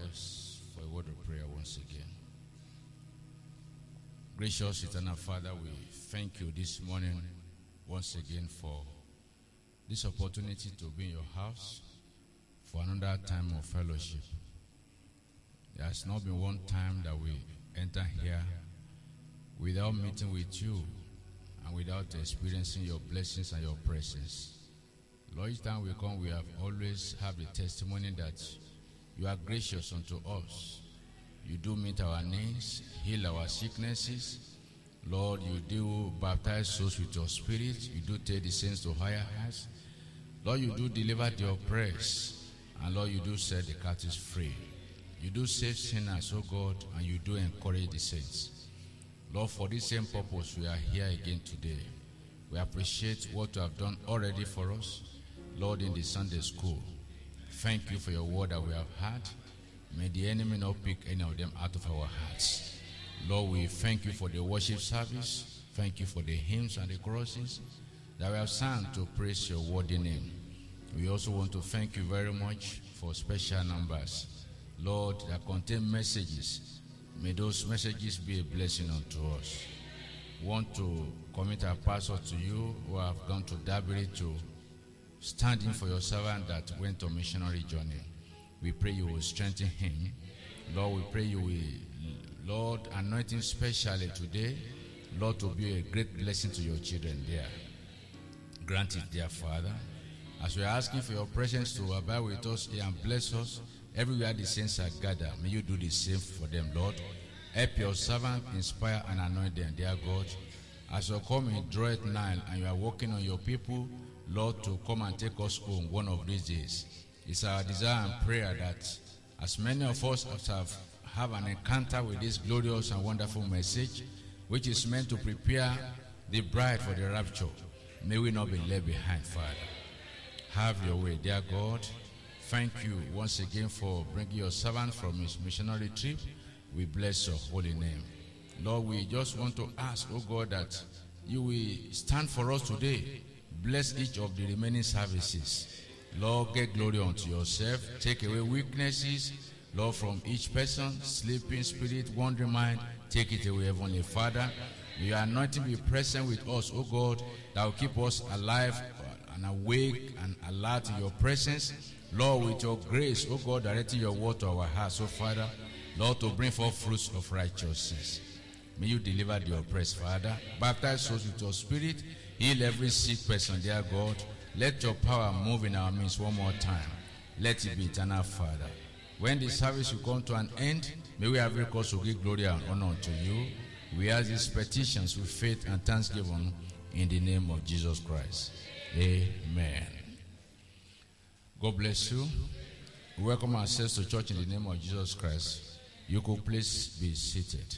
us for a word of prayer once again. Gracious eternal Father, we thank you this morning once again for this opportunity to be in your house for another time of fellowship. There has not been one time that we enter here without meeting with you and without experiencing your blessings and your presence. Lord, each time we come, we have always have the testimony that you are gracious unto us. You do meet our needs, heal our sicknesses. Lord, you do baptize souls with your spirit. You do take the saints to higher heights. Lord, you do deliver the oppressed. And Lord, you do set the captives free. You do save sinners, oh God, and you do encourage the saints. Lord, for this same purpose, we are here again today. We appreciate what you have done already for us, Lord, in the Sunday school. Thank you for your word that we have heard. May the enemy not pick any of them out of our hearts. Lord, we thank you for the worship service. Thank you for the hymns and the choruses that we have sung to praise your worthy name. We also want to thank you very much for special numbers, Lord, that contain messages. May those messages be a blessing unto us. We want to commit our pastor to you who have gone to Dabiri to stand in for your servant that went on missionary journey. We pray you will strengthen him. Lord, we pray you will, Lord, anoint him specially today, Lord, to be a great blessing to your children there. Grant it, dear Father. As we are asking for your presence to abide with us here and bless us, everywhere the saints are gathered, may you do the same for them, Lord. Help your servant, inspire and anoint them, dear God. As you come in, draw it nigh, and you are working on your people, Lord, to come and take us home one of these days. It's our desire and prayer that as many of us as have an encounter with this glorious and wonderful message, which is meant to prepare the bride for the rapture, may we not be left behind, Father. Have your way, dear God. Thank you once again for bringing your servant from his missionary trip. We bless your holy name. Lord, we just want to ask, oh God, that you will stand for us today. Bless each of the remaining services. Lord, get glory unto yourself. Take away weaknesses, Lord, from each person, sleeping spirit, wandering mind. Take it away, Heavenly Father. May your anointing be present with us, oh God, that will keep us alive and awake and alert in your presence. Lord, with your grace, oh God, directing your word to our hearts, oh Father, Lord, to bring forth fruits of righteousness. May you deliver the oppressed, Father. Baptize us with your spirit. Heal every sick person, dear God. Let your power move in our midst one more time. Let it be eternal, Father. When the service will come to an end, may we have recourse to give glory and honor unto you. We ask these petitions with faith and thanksgiving in the name of Jesus Christ. Amen. God bless you. We welcome ourselves to church in the name of Jesus Christ. You could please be seated.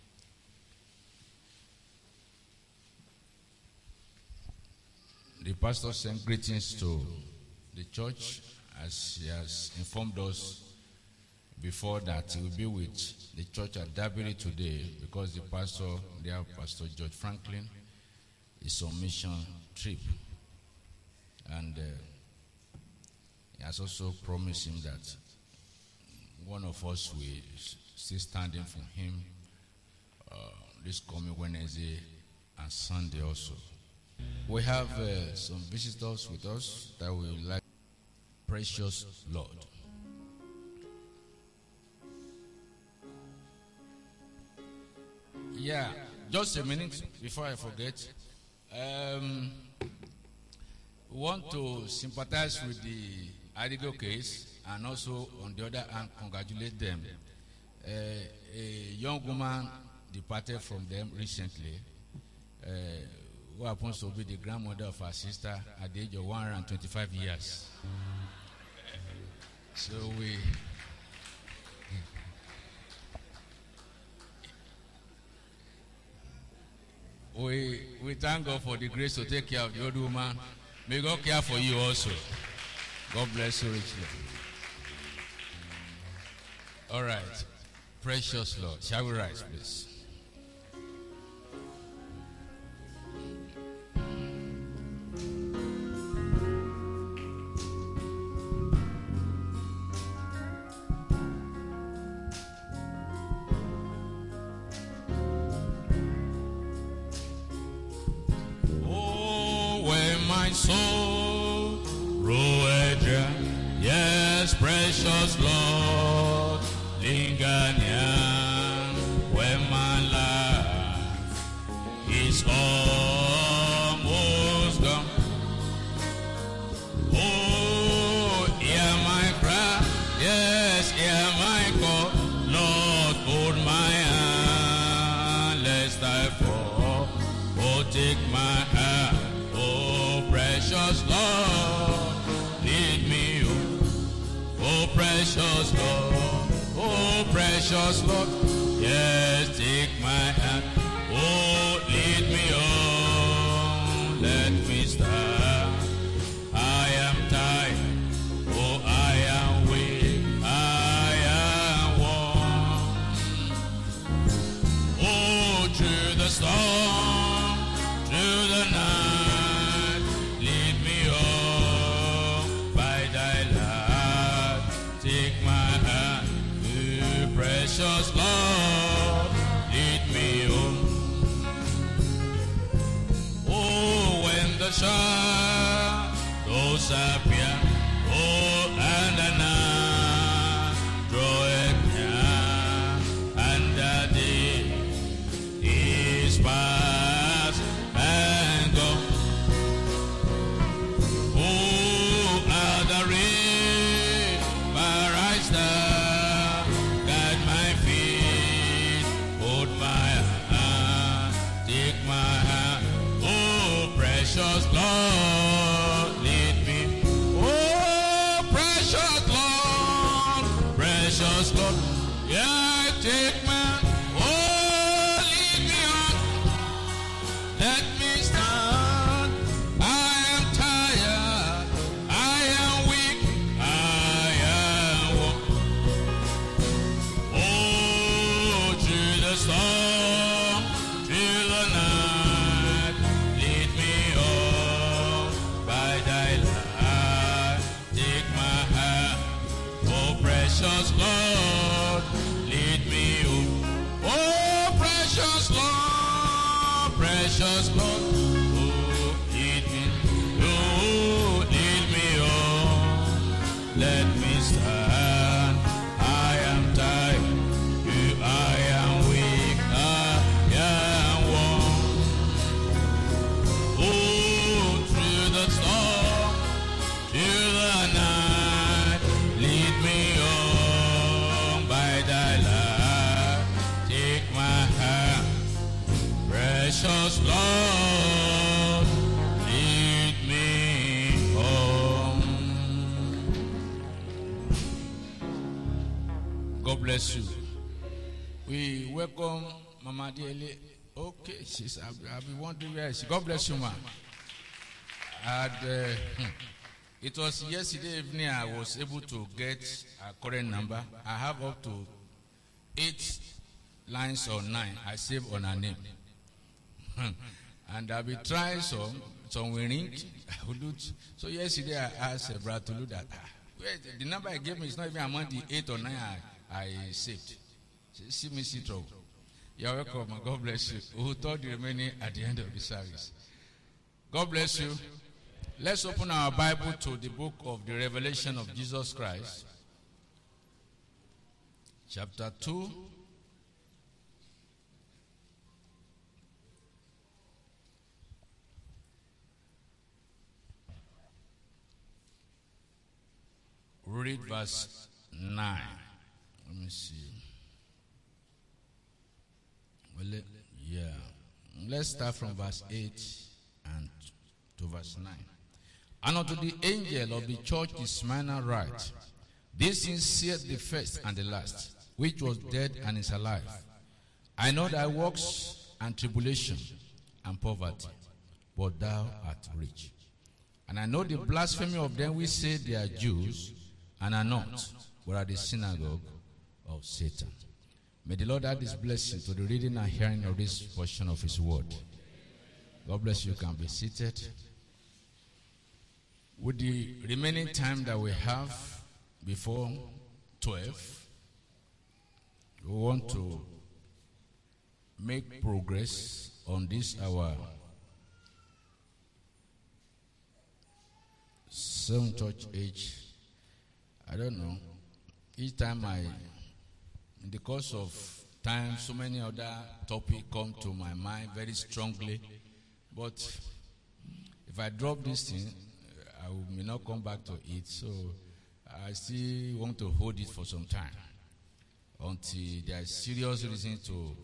The pastor sent greetings to the church as he has informed us before that he will be with the church at Dabiri today because the pastor, their Pastor George Franklin, is on mission trip. And he has also promised him that one of us will still stand in for him this coming Wednesday and Sunday also. We have some visitors with us that we like. Precious Lord. Yeah, just a minute before I forget. We want to sympathize with the Adigo case and also on the other hand congratulate them. A young woman departed from them recently. Who happens to be the grandmother of our sister at the age of 125 years. So we thank God for the grace to take care of the old woman. May God care for you also. God bless you richly. All right. Precious Lord. Shall we rise, please? soul, Ruedra, yes, precious Lord, linger near when my life is almost gone. Oh, hear my cry, yes, hear my call, Lord, hold my hand, lest I fall. Oh, take my hand, oh, precious Lord, lead me home. Oh, precious Lord, oh, precious Lord, yes, take my hand, oh, lead me home, let me stand. I am tired, oh, I am weak, I am worn. Oh, through the storm, through the night, lead me home by thy light. Take my hand, oh, precious Lord, lead me home. Oh, when the shadows appear, oh, and the night draweth near, and the day is past and gone. Oh, at the river I stand, guide my feet, hold my hand, take my hand, oh, precious Lord, lead me. Oh, precious Lord, yeah, take me. Oh, lead me on, let me stand. I am tired, I am weak, I am worn. Oh, through the storm, through the night, lead me home by thy light. Take my hand, oh, precious Lord, lead me home. Oh, precious Lord, oh, lead me, oh, lead me home, let me stand. I am tired, I am weak, I am worn. Oh, through the storm, through the night, lead me home by thy light. Take my hand, precious Lord, lead me home. God bless you. We welcome Mama Diele. Okay, I'll be wondering where she. God bless you, ma. And it was yesterday evening I was able to get a current number. I have up to 8 lines or 9 I saved on her name. And I'll be trying some will ring. So yesterday I asked Brother Tolu that the number I gave me is not even among the 8 or 9 I saved. See me see trouble. You're welcome, and God bless you. Who thought the remaining at the end of the service? God bless you. Let's open our Bible to the book of the Revelation of Jesus Christ, chapter 2. Read verse 9. Let me see. Well, yeah. Let's start from verse 8 and to verse 9. And unto the angel of the church in Smyrna write, this is saith the first and the last, which was dead and is alive. I know thy works and tribulation and poverty, but thou art rich. And I know the blasphemy of them which say they are Jews, and are not, but are the synagogue of Satan. May the Lord add his blessing to the reading and hearing of this portion of his word. God bless you. You can be seated. With the remaining time that we have before 12, we want to make progress on this our same church age. I don't know. Each time in the course of time, so many other topics come to my mind very strongly. But if I drop this thing, I may not come back to it. So I still want to hold it for some time until there is serious reason to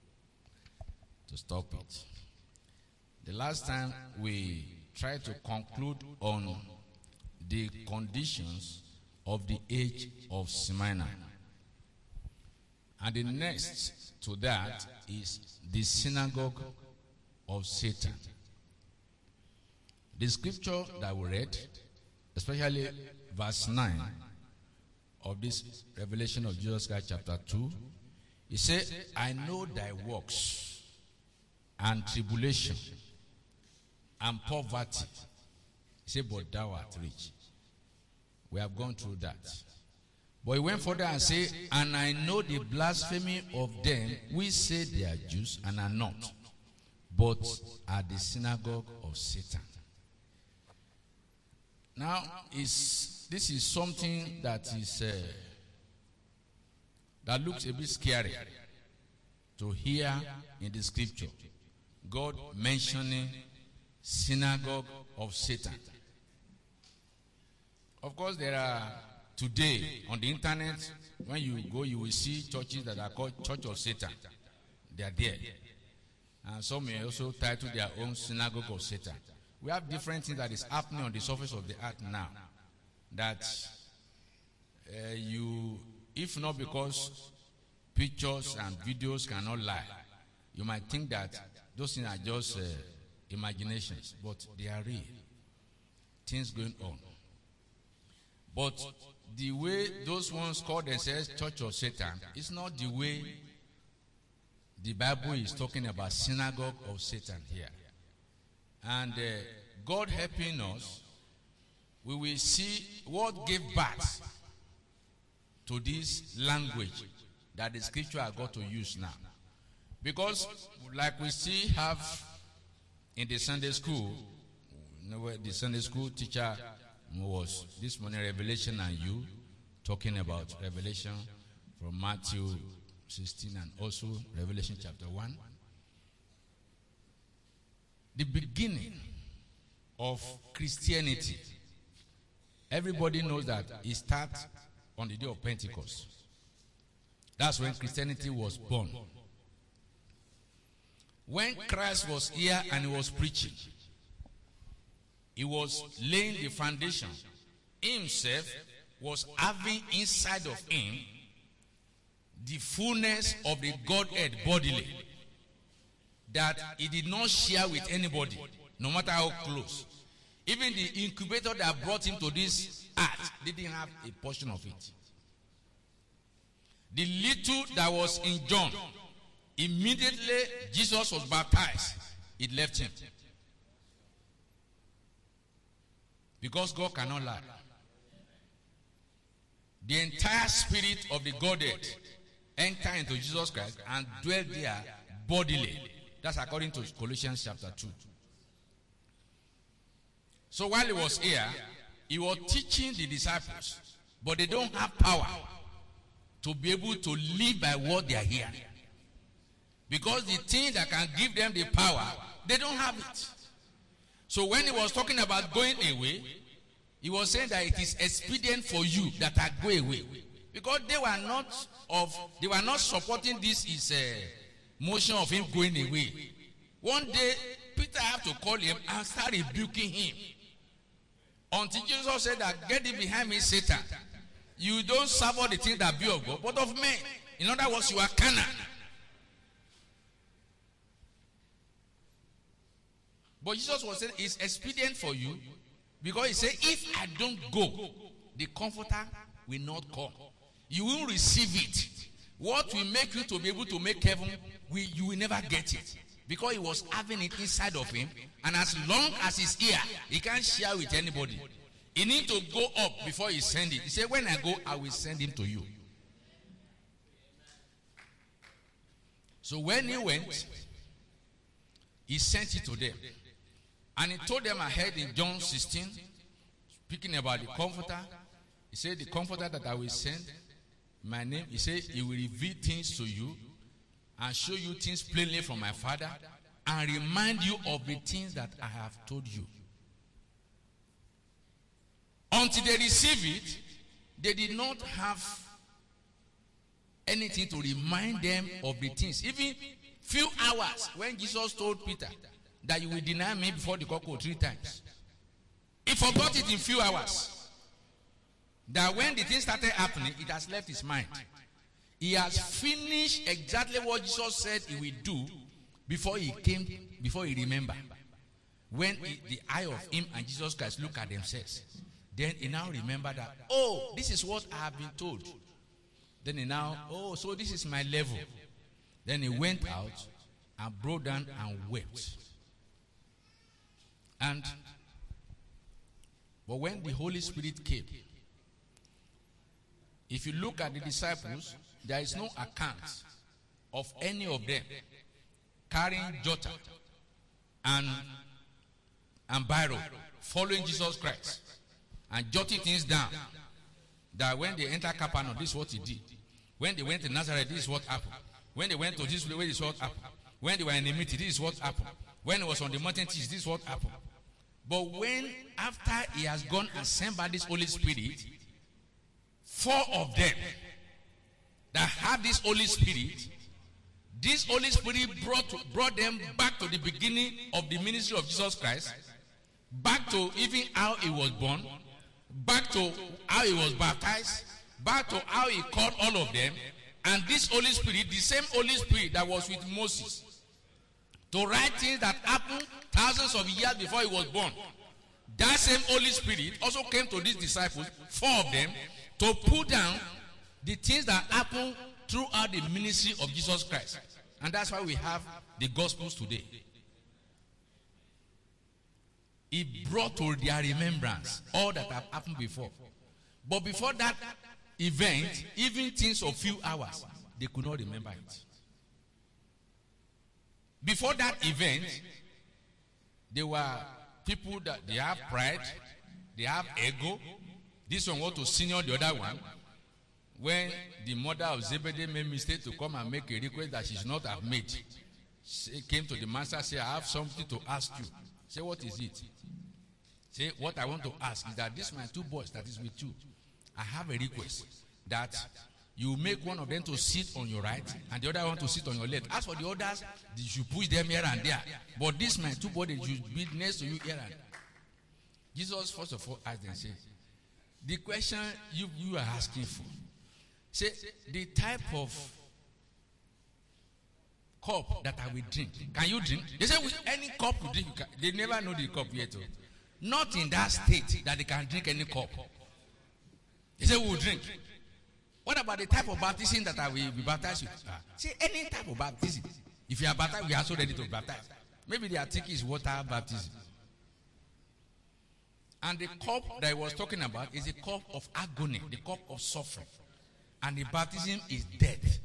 stop it. The last time we tried to conclude on the conditions of the age of Smyrna. And the next to that is the synagogue of Satan. The scripture that we read, especially verse 9 of this revelation of Jesus Christ chapter 2, he said, I know thy works and tribulation and poverty. He said, but thou art rich. We have gone through that. But he went further and said, and I know the blasphemy of them which say they are Jews and are not, but are the synagogue of Satan. Now, this is something that is that looks a bit scary to hear in the scripture. God mentioning synagogue of Satan. Of course, there are today on the internet, when you go, you will see churches that are called Church of Satan. They are there. And some may also title their own synagogue of Satan. We have different things that is happening on the surface of the earth now. That if not because pictures and videos cannot lie, you might think that those things are just imaginations, but they are real. Things going on. But the way those ones call themselves Church of Satan is not the way the Bible is talking about synagogue of Satan here. And God helping us, we will see what gave birth to this language that the scripture are going to use now. Because like we still have in the Sunday school, the Sunday school teacher was this morning Revelation and you talking about Revelation from Matthew 16 and also Revelation chapter 1. The beginning of Christianity, everybody knows that it starts on the day of Pentecost. That's when Christianity was born. When Christ was here and he was preaching, he was laying the foundation. He himself was having inside of him the fullness of the Godhead bodily, that he did not share with anybody, no matter how close. Even the incubator that brought him to this earth didn't have a portion of it. The little that was in John, immediately Jesus was baptized, it left him. Because God cannot lie. The entire spirit of the Godhead entered into Jesus Christ and dwelt there bodily. That's according to Colossians chapter 2. So while he was here, he was teaching the disciples, but they don't have power to be able to live by what they are hearing. Because the thing that can give them the power, they don't have it. So when he was talking about going away, he was saying that it is expedient for you that I go away. Because they were not supporting this motion of him going away. One day, Peter had to call him and start rebuking him. Until Jesus said that, get it behind me, Satan. You don't serve all the things that be of God, but of men. In other words, you are carnal. But Jesus was saying it's expedient for you, because he said, if I don't go, the Comforter will not come. You will receive it. What will make you to be able to make heaven, you will never get it. Because he was having it inside of him, and as long as he's here, he can't share with anybody. He needs to go up before he send it. He said, when I go, I will send him to you. So when he went, he sent it to them. And he told them ahead in John 16, speaking about the Comforter, he said, the Comforter that I will send, my name, he said, he will reveal things to you and show you things plainly from my Father and remind you of the things that I have told you. Until they receive it, they did not have anything to remind them of the things. Even few hours when Jesus told Peter that you will deny me before the cock crow 3 times. He forgot it in few hours. That when the thing started happening, it has left his mind. He has finished exactly what Jesus said he will do before he remembered. When the eye of him and Jesus Christ look at themselves, then he now remember that, oh, this is what I have been told. Then he now, oh, so this is my level. Then he went out and broke down and wept. But when the Holy Spirit came, if you look at the disciples, there is no account of any of them carrying jotter and biro, following Jesus Christ and jotting things down. That when they enter Capernaum, this is what he did. When they went to Nazareth, this is what happened. When they went to this place, this is what happened. When they were in the meeting, this is what happened. When he was on the mountain, this is what happened. But when, after he has gone and sent by this Holy Spirit, 4 of them that had this Holy Spirit brought them back to the beginning of the ministry of Jesus Christ, back to even how he was born, back to how he was baptized, back to how he called all of them. And this Holy Spirit, the same Holy Spirit that was with Moses, to write things that happened thousands of years before he was born, that same Holy Spirit also came to these disciples, 4 of them, to put down the things that happened throughout the ministry of Jesus Christ. And that's why we have the Gospels today. He brought to their remembrance all that have happened before. But before that event, even things of few hours, they could not remember it. Before that event, there were people that they have pride, they have ego. This one want to senior the other one. When the mother of Zebedee made mistake to come and make a request that she should not have made, she came to the master, say, I have something to ask you. Say, what is it? Say, what I want to ask is that this my 2 boys that is with you, I have a request that you make one of them to sit on your right and the other one to sit on your left. As for the others, you should push them here and there. But this my 2 boys should be next to you here and there. Jesus first of all asked them, say, the question you are asking for, say, the type of cup that I will drink, can you drink? They say, with any cup you drink, they never know the cup yet. Not in that state that they can drink any cup. They say, we will drink. What about the type of baptism that I will be baptized with? See, any type of baptism. If you are baptized, we are so ready to baptize. Maybe they are thinking is water baptism. And the cup that I was talking about is a cup of agony, the cup of suffering. And the baptism is death.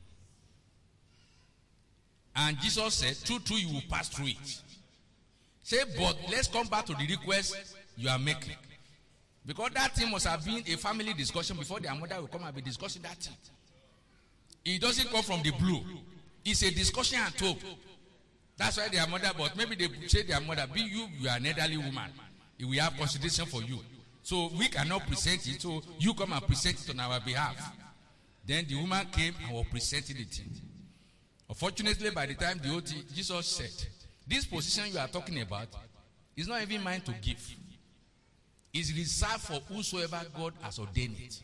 And Jesus said, true, you will pass through it. Say, but let's come back to the request you are making. Because that thing must have been a family discussion before their mother will come and be discussing that thing. It doesn't come from the blue. It's a discussion at home. That's why their mother, but maybe they say their mother, you are an elderly woman. We have consideration for you. So we cannot present it, so you come and present it on our behalf. Then the woman came and was presenting the thing. Unfortunately, by the time the OT, Jesus said, this position you are talking about is not even mine to give. It's reserved for whosoever God has ordained it.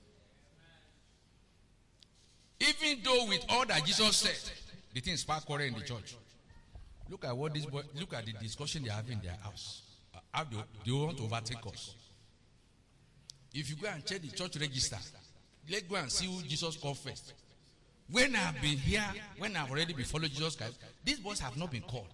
Even though with all that Jesus said, the thing sparked quarrel in the church. Look at what this boy, look at the discussion they have in their house. How they want to overtake us. If you go and check the church register, let's go and see who Jesus called first. When I've been here, when I've already been following Jesus Christ, these boys have not been called.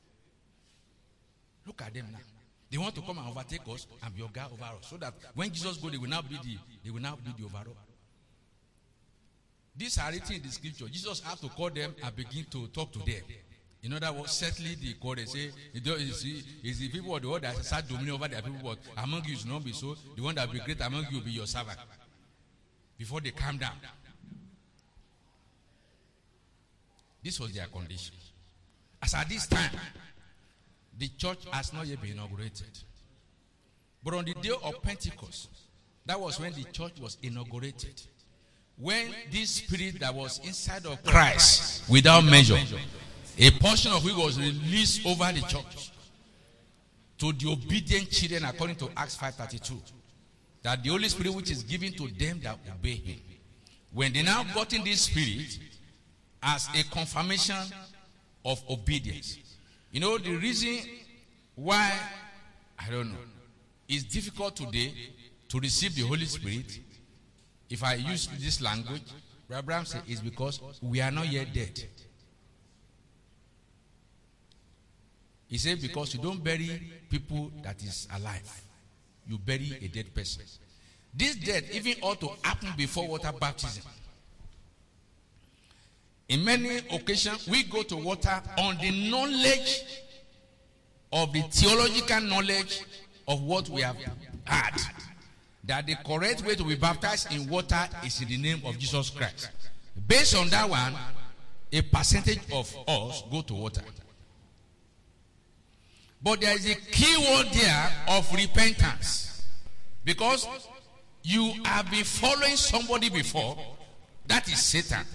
Look at them now. They want to come and overtake us and be your guy over us. So that when Jesus goes, they will now be the overall. These are written in the scripture. Jesus had to call them and begin to talk to them In other words, settle the quarrel. They say, is the people of the world that start dominion over their people, but among you is not be so. The one that will be great among you will be your servant. Before they calm down. This was their condition. As at this time, the church has not yet been inaugurated. But on the day of Pentecost, that was when the church was inaugurated. When this spirit that was inside of Christ, without measure, a portion of it was released over the church to the obedient children according to Acts 5:32. That the Holy Spirit which is given to them that obey him. When they now got in this spirit as a confirmation of obedience. You know, the reason why, I don't know, it's difficult today to receive the Holy Spirit, if I use this language, Abraham said, is because we are not yet dead. He said, because you don't bury people that is alive. You bury a dead person. This death even ought to happen before water baptism. In many occasions, we go to water on the knowledge of the theological knowledge of what we have had. That the correct way to be baptized in water is in the name of Jesus Christ. Based on that one, a percentage of us go to water. But there is a key word there of repentance. Because you have been following somebody before, that is Satan.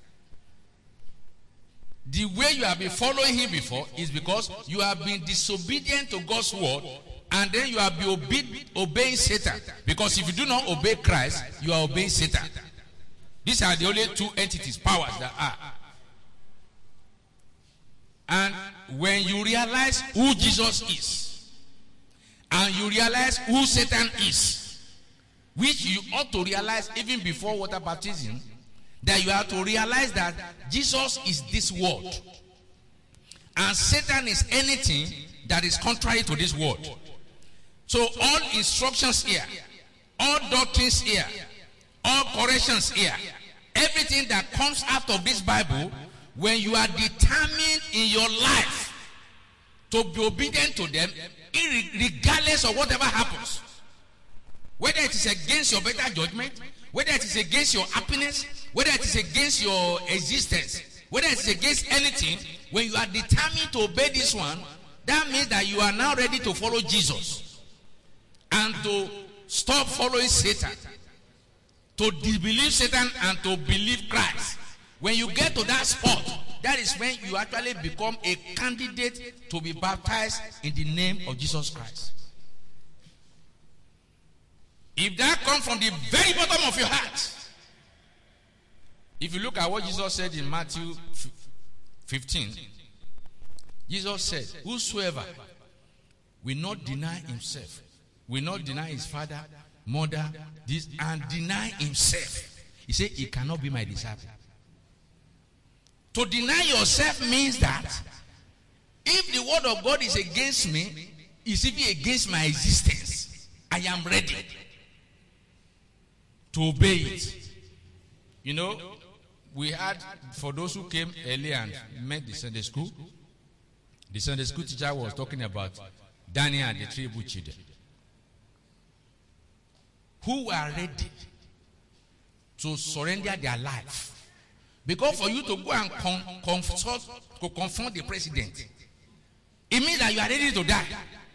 The way you have been following him before is because you have been disobedient to God's word, and then you have been obeying Satan. Because if you do not obey Christ, you are obeying Satan. These are the only two entities, powers that are. And when you realize who Jesus is, and you realize who Satan is, which you ought to realize even before water baptism, that you have to realize that Jesus is this world, and Satan is anything that is contrary to this world. So all instructions here, all doctrines here, all corrections here, everything that comes out of this Bible, when you are determined in your life to be obedient to them, regardless of whatever happens, whether it is against your better judgment, whether it is against your happiness, whether it is against your existence, whether it is against anything, when you are determined to obey this one, that means that you are now ready to follow Jesus and to stop following Satan, to disbelieve Satan and to believe Christ. When you get to that spot, that is when you actually become a candidate to be baptized in the name of Jesus Christ. If that comes from the very bottom of your heart, if you look at what Jesus said in Matthew 15, Jesus said, whosoever will not deny himself, will not deny his father, mother, this, and deny himself, he said, he cannot be my disciple. To deny yourself means that if the word of God is against me, it's even against my existence, I am ready to obey it. You know, we had, for those who came earlier and met the Sunday school teacher was talking about Daniel and the three Hebrew children who were ready to surrender their life. Because for you to go and confront the president, it means that you are ready to die.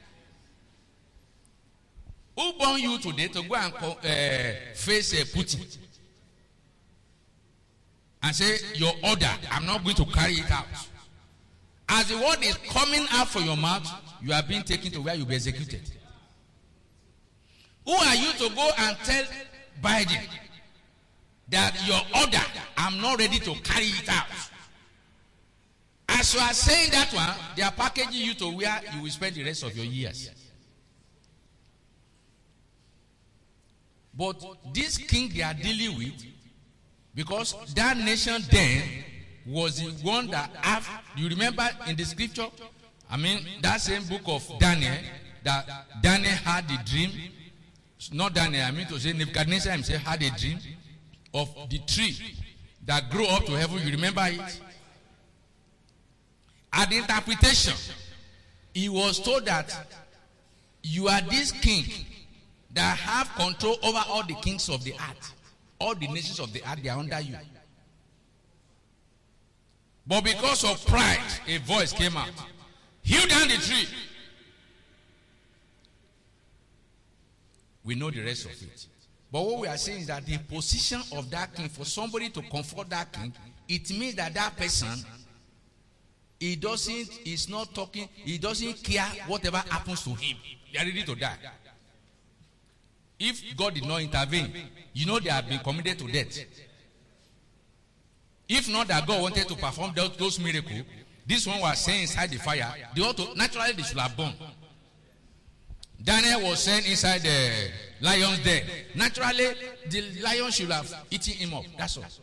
Who born you today to go and face Putin and say, your order, I'm not going to carry it out? As the word is coming out from your mouth, you are being taken to where you'll be executed. Who are you to go and tell Biden that your order, I'm not ready to carry it out? As you are saying that one, they are packaging you to where you will spend the rest of your years. But this king they are dealing with, because that nation then was the one that have, you remember in the scripture, I mean that same book of Daniel, that Daniel had the dream, not Daniel, I mean to say Nebuchadnezzar himself had a dream of the tree that grew up to heaven. You remember it? At the interpretation, he was told that you are this king that have control over all the kings of the earth. All the nations of the earth, they are under you. But because of pride, a voice came out. Hew down the tree. We know the rest of it. But what we are saying is that the position of that king, for somebody to comfort that king, it means that that person, he doesn't care whatever happens to him. They are ready to die. If God did not intervene, you know they have been committed to death. If not that God wanted to perform those miracles, this one was saying inside the fire, naturally they should have burned. Daniel was saying inside the lion's den. Naturally, the lion should have eaten him up. That's all.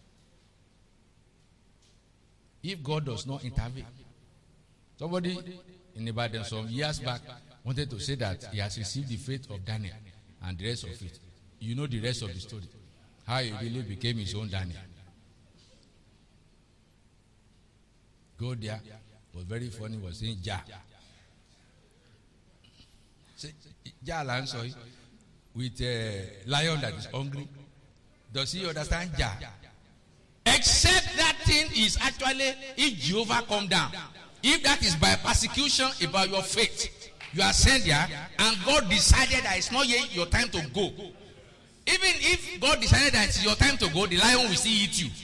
If God does not intervene. Somebody in Ibadan some years back wanted to say that he has received the faith of Daniel and the rest of it. You know the rest of the story. How he really became his own Daniel. Go there. Was very funny. Was saying Jah. Jah answer with a lion that is hungry. Does he understand Jah? Except that thing is actually if Jehovah come down. If that is by persecution about your faith, you are sent there, and God decided that it's not yet your time to go. Even if God decided that it's your time to go, the lion will still eat you.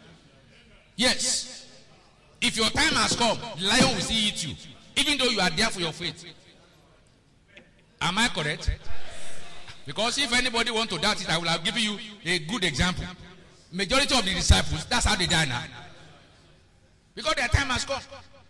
Yes. If your time has come, the lion will still eat you. Even though you are there for your faith. Am I correct? Because if anybody wants to doubt it, I will have given you a good example. Majority of the disciples, that's how they die now. Because their time has come.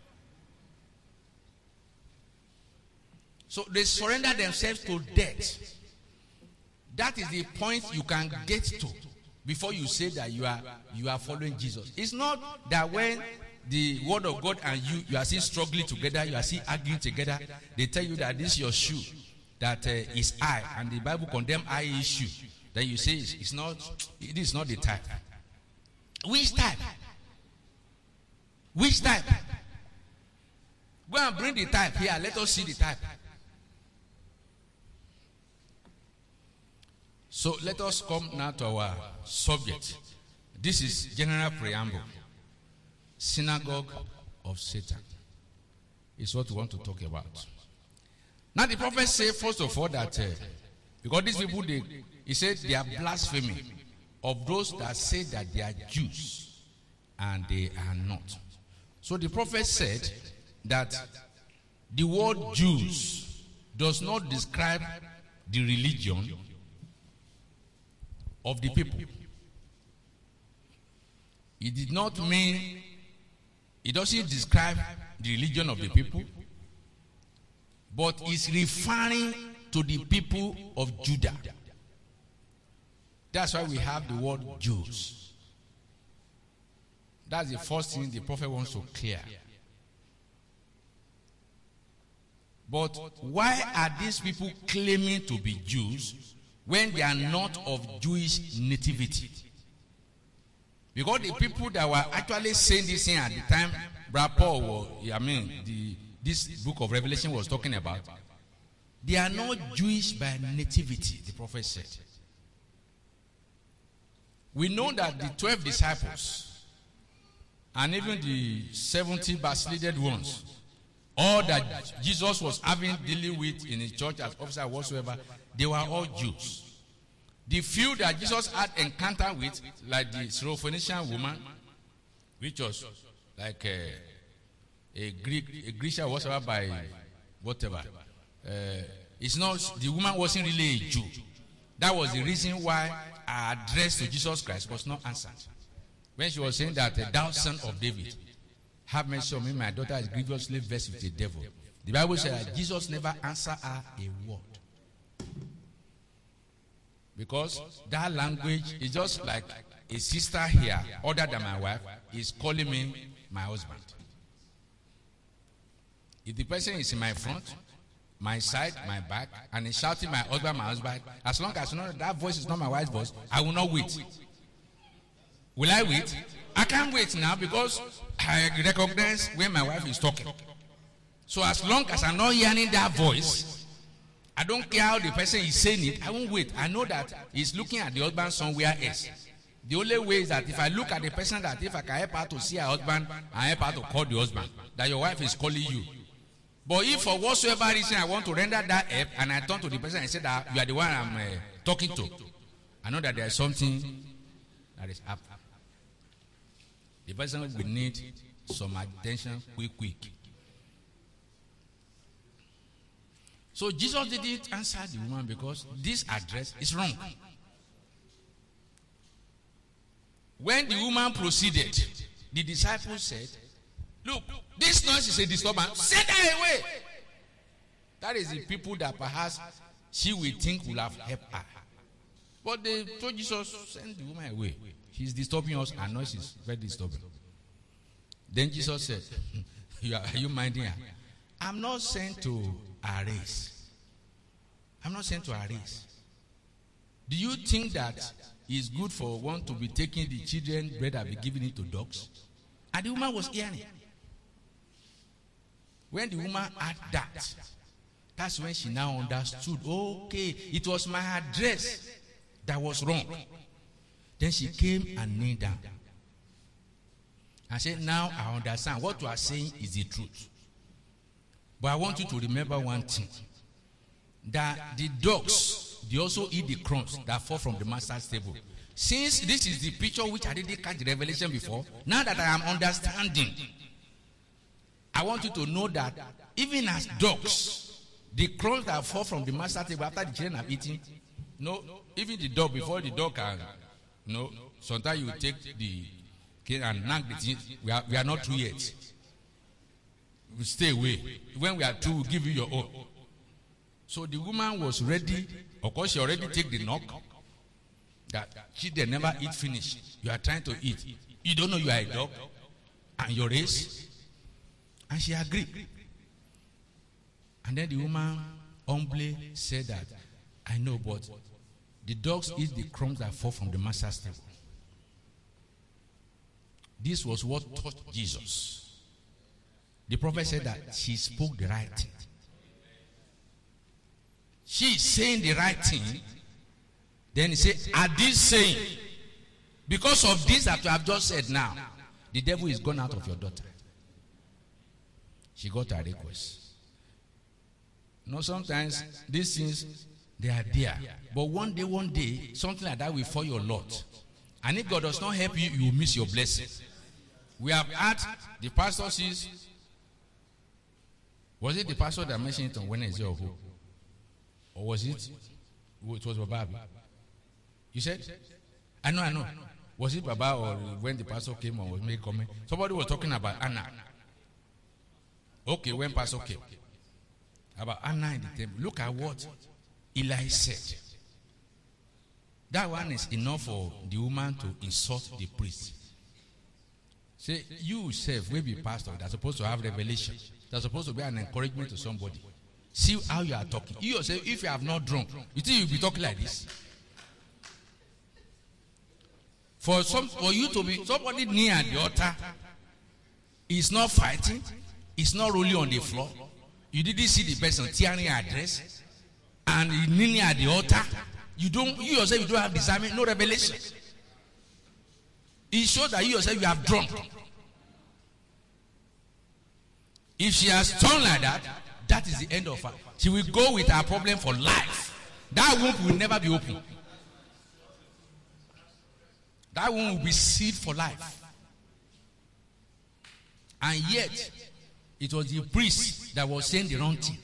So they surrender themselves to death. That is the point you can get to before you say that you are following Jesus. It's not that when the word of God and you are still struggling together, you are still arguing together, they tell you that this is your shoe, that is I, and the Bible condemn I is shoe. Then you say it is not the type. Which type? Which type? Go and bring the type here. Let us see the type. So let us come now to our subject. This is general preamble. Synagogue of Satan is what we want to talk about. Now the prophet said first of all that because these people, he said they are blaspheming of those that say that they are Jews and they are not. So the prophet said that the word Jews does not describe the religion of the people. It did not mean, it doesn't describe the religion of the people, but it's referring to the people of Judah. That's why we have the word Jews. That's the first thing the prophet wants to clear. But why are these people claiming to be Jews when they are not of Jewish nativity? Because the people that were actually saying this thing at the time, Brother Paul, this book of Revelation was talking about, they are not Jewish by nativity, the prophet said. We know that the 12 disciples and even the 70 backslided ones, all that Jesus was having dealing with in his church as officer whatsoever, they were all Jews. The few that Jesus had encounter with, like the Syrophoenician woman, which was like a Grecian whatsoever by whatever. It's not, the woman wasn't really a Jew. That was the reason why her address to Jesus Christ was not answered. When she was saying that, thou son of David, have mercy on me, my daughter is grievously vexed with the devil. The Bible says that Jesus never answered her a word. Because that language is just like a sister here, other than my wife, is calling me my husband. If the person is in my front, my side, my back, and is shouting my husband, as long as you know that voice is not my wife's voice, I will not wait. Will I wait? I can't wait now because I recognize when my wife is talking. So as long as I'm not hearing that voice, I don't care how the person is saying it, I won't wait. I know that he's looking at the husband somewhere else. The only way is that if I look at the person, that if I can help her to see her husband, I help her to call the husband, that your wife is calling you. But if for whatsoever reason I want to render that help, and I turn to the person and say that you are the one I'm talking to, I know that there is something that is up. The person will need some attention quick. So Jesus didn't answer the woman because this address is wrong. When the woman proceeded, the disciples said, look, this noise is a disturbance. Send her away. That is the people that perhaps she will think will have helped her. But they told Jesus, send the woman away. She's disturbing us. Her noise is very disturbing. Then Jesus said, are you minding her? I'm not sent to erase. I'm not sent to erase. Do you think that it's good for one to be taking the children's bread and be giving it to dogs? And the woman was hearing. When the woman had that, that's when she now understood, okay, it was my address that was wrong. Then she came and kneeled down. I said, now I understand. What you are saying is the truth. But I want you to remember one thing. That the dogs, they also eat the crumbs that fall from the master's table. Since this is the picture which I didn't catch the revelation before, now that I am understanding, I want you to know that even as dogs, the crumbs that fall from the master's table after the children have eaten, no, even the dog, before the dog can, no, sometimes you take the kid and knock the thing. We are not through yet. We stay away. When we are through, we'll give you your own. So the woman was ready. Of course, she already take the knock. That children never eat finish. You are trying to eat. You don't know you are a dog. And your race. And she agreed. And then the woman humbly said that, I know, but the dogs eat the crumbs that fall from the master's table. This was what taught Jesus. The prophet said that she spoke the right thing. She is saying the right thing. Then he said, at this saying, because of this that you have just said now, the devil is gone out of your daughter. She got her request. You know, sometimes these things, they are there. But one day, something like that will fall your lot. And if God does not help you, you will miss your blessing. We have had the pastor says, was it the pastor that mentioned it on Wednesday or who? Or was it? It was Baba. You said? I know. Was it Baba or when the pastor came or was making comment? Somebody was talking about Anna. Okay, when pastor came. About Anna in the temple. Look at what Eli said. That one is enough for the woman to insult the priest. Say, you yourself will be pastor that's supposed to have revelation. That's supposed to be an encouragement to somebody. See how you are talking. You yourself, if you have not drunk, you think you'll be talking like this? For you to be somebody near the altar, is not fighting, is not rolling on the floor. You didn't see the person tearing your address, and kneeling at the altar. You yourself, you don't have discernment, no revelation. It shows that you yourself, you have drunk. If she has done like that, that is the end of her. She will go with her problem for life. That womb will never be open. That womb will be sealed for life. And yet, it was the priest that was saying the wrong thing.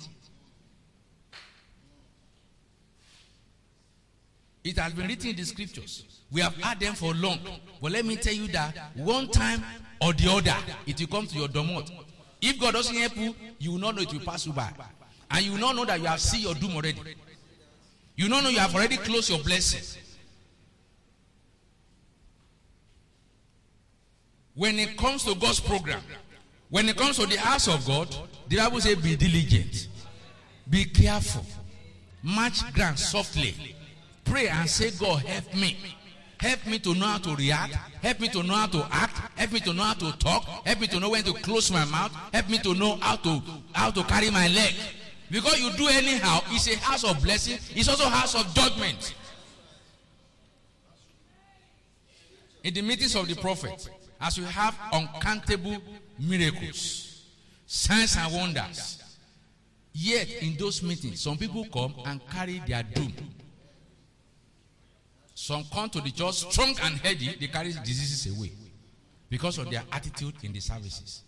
It has been written in the scriptures. We have had them for long. But let me tell you that one time or the other, it will come to your domot. If God doesn't help you, you will not know it will pass you by. And you will not know that you have seen your doom already. You will not know you have already closed your blessing. When it comes to God's program, when it comes to the house of God, the Bible says be diligent. Be careful. March ground softly. Pray and say, God help me. Help me to know how to react. Help me to know how to act. Help me to know how to talk. Help me to know when to close my mouth. Help me to know how to carry my leg. Because you do anyhow, it's a house of blessing. It's also a house of judgment. In the meetings of the prophet, as we have uncountable miracles, signs and wonders, yet in those meetings, some people come and carry their doom. Some come to the church strong and heady, they carry diseases away because of their attitude in the services.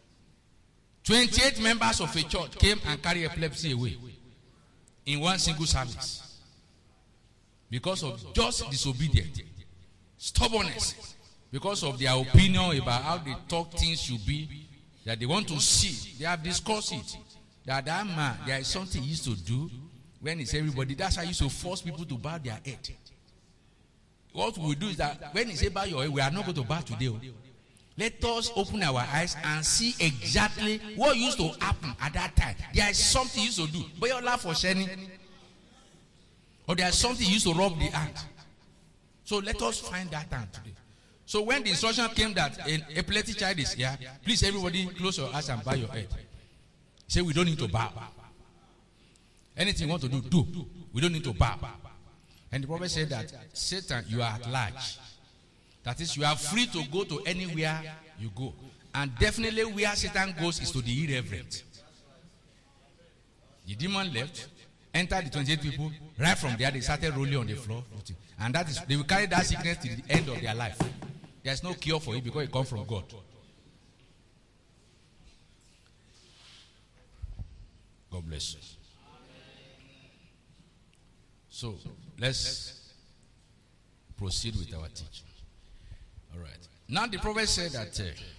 28 members of a church came and carried epilepsy away in one single service because of just disobedience, stubbornness, because of their opinion about how they thought things should be, that they want to see. They have discussed it. That man, there is something he used to do when it's everybody. That's how he used to force people to bow their head. What we do is that when he say bow your head, we are not going to bow today. Let us open our eyes and see exactly what used to happen at that time. There is something he used to do. But you laugh for shining. Or there is something he used to rub the hand. So let us find that time today. So when the instruction came that an epileptic child is here, please everybody close your eyes and bow your head. Say we don't need to bow. Anything you want to do, do. We don't need to bow. And the prophet said that, Satan, you are at large. That is, you are free to go to anywhere you go. And definitely where Satan goes is to the irreverent. The demon left, entered the 28 people. Right from there, they started rolling on the floor. And that is, they will carry that sickness to the end of their life. There's no cure for it because it comes from God. God bless you. So, let's proceed with our teaching. All right. Now the prophet said that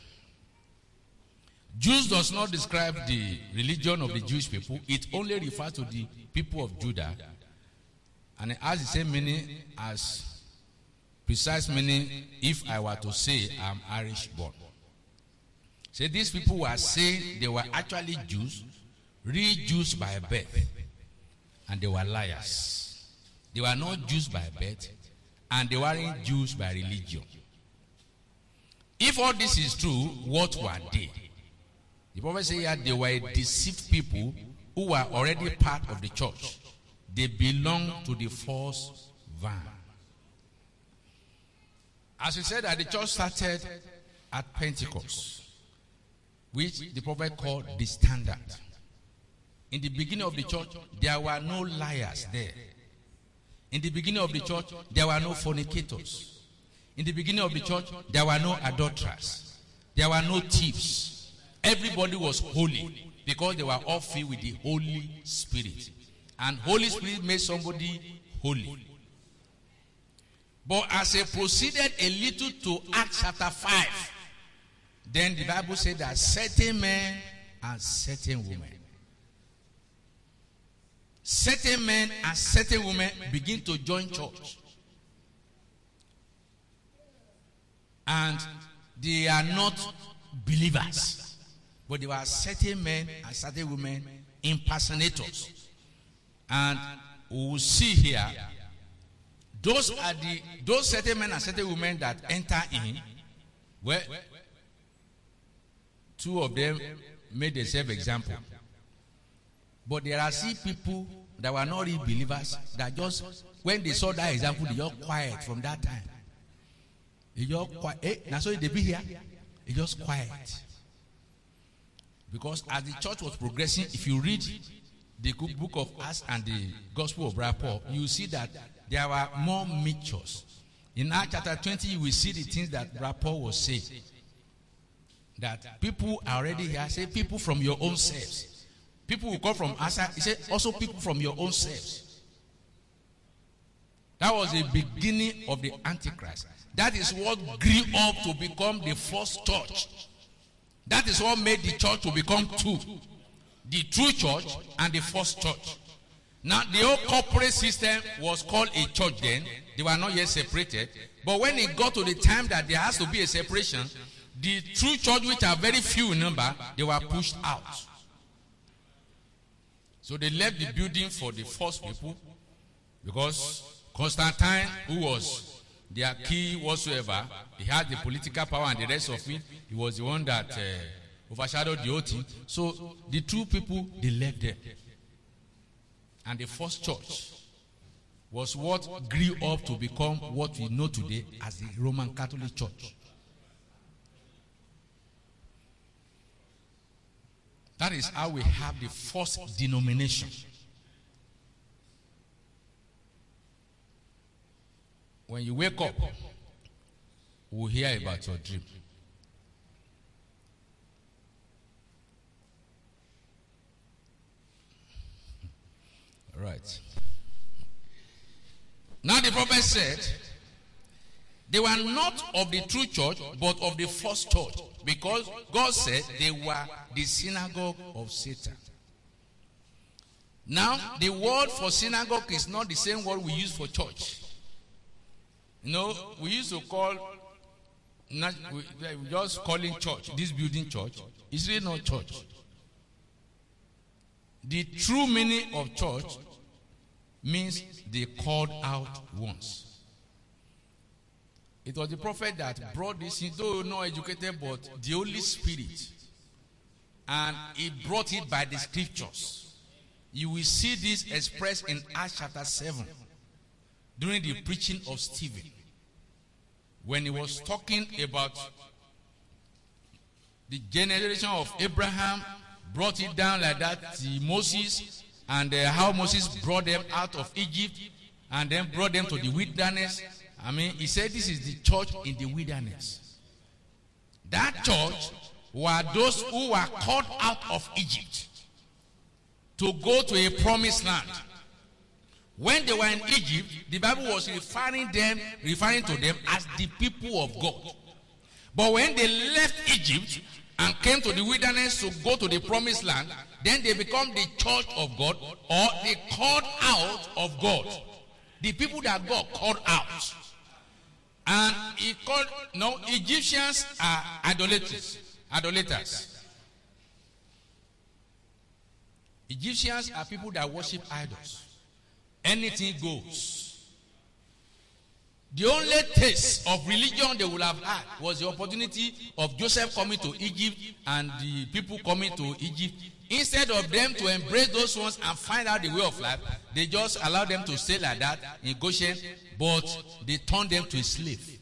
Jews does not describe the religion of the Jewish people. It only refers to the people of Judah. And it has the same meaning as precise meaning if I were to say I'm Irish born. Say these people were saying they were actually Jews, real Jews by birth. And they were liars. They were not Jews by birth, and they weren't Jews by religion. If all this is true, what were they? The prophet said that they were a deceived people who were already part of the church. They belonged to the false van. As we said, that the church started at Pentecost, which the prophet called the standard. In the beginning of the church, there were no liars there. In the beginning of the church, there were no fornicators. In the beginning of the church, there were no adulterers. There were no thieves. Everybody was holy because they were all filled with the Holy Spirit. And Holy Spirit made somebody holy. But as it proceeded a little to Acts chapter 5, then the Bible said that certain men and certain women, begin to join church. And they are not believers, but they were certain men and certain women impersonators. And we will see here, those certain men and certain women that enter in, where two of them made a self-example. But there are still people that were not real believers that just, when they saw that example, they just quiet from that time. They just quiet. Now, so they be here. They just quiet. Because as the church was progressing, if you read the book of Acts and the Gospel of Brother Paul, you see that there were more mixtures. In Acts chapter 20, you will see the things that Brother Paul was saying. That people are already here. Say, people from your own selves. People will come from outside. He said, also people from your own selves. That was the beginning of the Antichrist. That is what grew up to become the first church. That is what made the church to become two. The true church and the first church. Now, the whole corporate system was called a church then. They were not yet separated. But when it got to the time that there has to be a separation, the true church, which are very few in number, they were pushed out. So they left the building for the first people because Constantine, who was their key whatsoever. He had the political power and the rest of it. He was the one that overshadowed the whole thing. So the two people, they left there. And the first church was what grew up to become what we know today as the Roman Catholic Church. That is how we have the first denomination. When you wake up, we'll hear about your dream. All right. Now the prophet said, they were not of the true church, but of the false church, because God said they were the synagogue of Satan. Now, the word for synagogue is not the same word we use for church. You know, we used to call, we just calling church, this building church. It's really not church. The true meaning of church means they called out once. It was the prophet that brought this in, though not educated, but the Holy Spirit. And he brought it by the scriptures. You will see this expressed in Acts chapter 7 during the preaching of Stephen. When he was talking about the generation of Abraham, brought it down like that to Moses, and how Moses brought them out of Egypt and then brought them to the wilderness. I mean, he said this is the church in the wilderness. That church were those who were called out of Egypt to go to a promised land. When they were in Egypt, the Bible was referring to them as the people of God. But when they left Egypt and came to the wilderness to go to the promised land, then they become the church of God, or the called out of God. The people that God called out. And he called, no, Egyptians are idolaters. Egyptians are people that worship idols. Anything goes. The only taste of religion they would have had was the opportunity of Joseph coming to Egypt and the people coming to Egypt. Instead of them to embrace those ones and find out the way of life, they just allow them to stay like that in Goshen, but they turn them to a slave.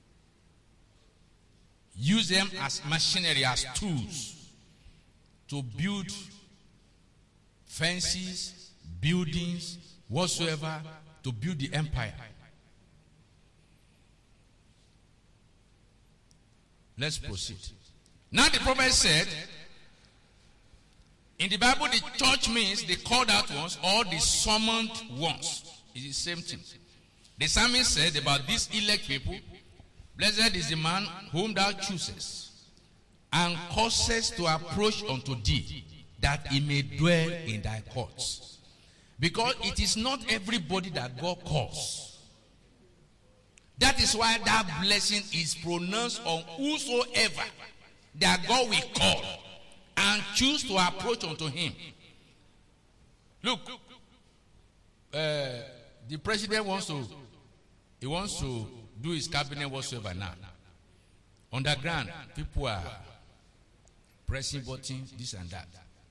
Use them as machinery, as tools to build fences, buildings, whatsoever, to build the empire. Let's proceed. Now the prophet said, in the Bible, the church means the called out ones or the summoned ones. It's the same thing. The psalmist said about these elect people, blessed is the man whom thou choosest, and causest to approach unto thee, that he may dwell in thy courts. Because it is not everybody that God calls. That is why that blessing is pronounced on whosoever that God will call and choose to approach unto him. Look, the president wants to do his cabinet whatsoever now. Underground, people are pressing buttons, this and that.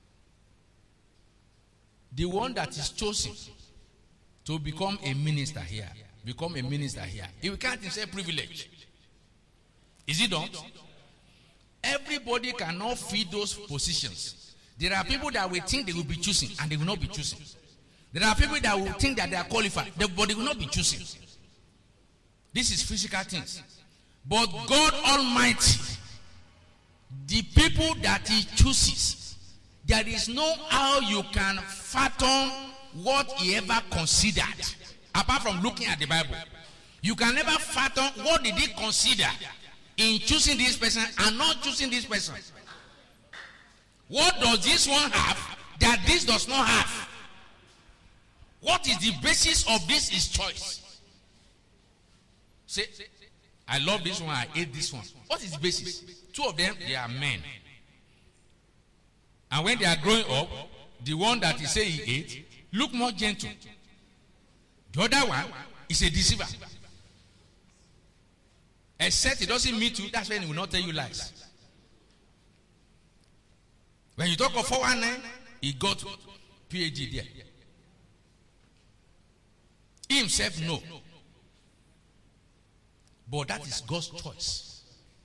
The one that is chosen to become a minister here, he will count himself privileged. Is it not? Everybody cannot fill those positions. There are people that will think they will be choosing and they will not be choosing. There are people that will think that they are qualified, but they will not be choosing. This is physical things. But God Almighty, the people that he chooses, there is no how you can fathom what he ever considered. Apart from looking at the Bible, you can never fathom what did he consider in choosing this person and not choosing this person. What does this one have that this does not have? What is the basis of this is choice? Say, I love this one, I hate this one. What is the basis? Two of them, they are men. And when they are growing up, the one that he say he ate, look more gentle. The other one is a deceiver. Except he doesn't meet you, that's when he will not tell you lies. When you talk of 419, he got PhD there. He himself, no. But that is God's choice.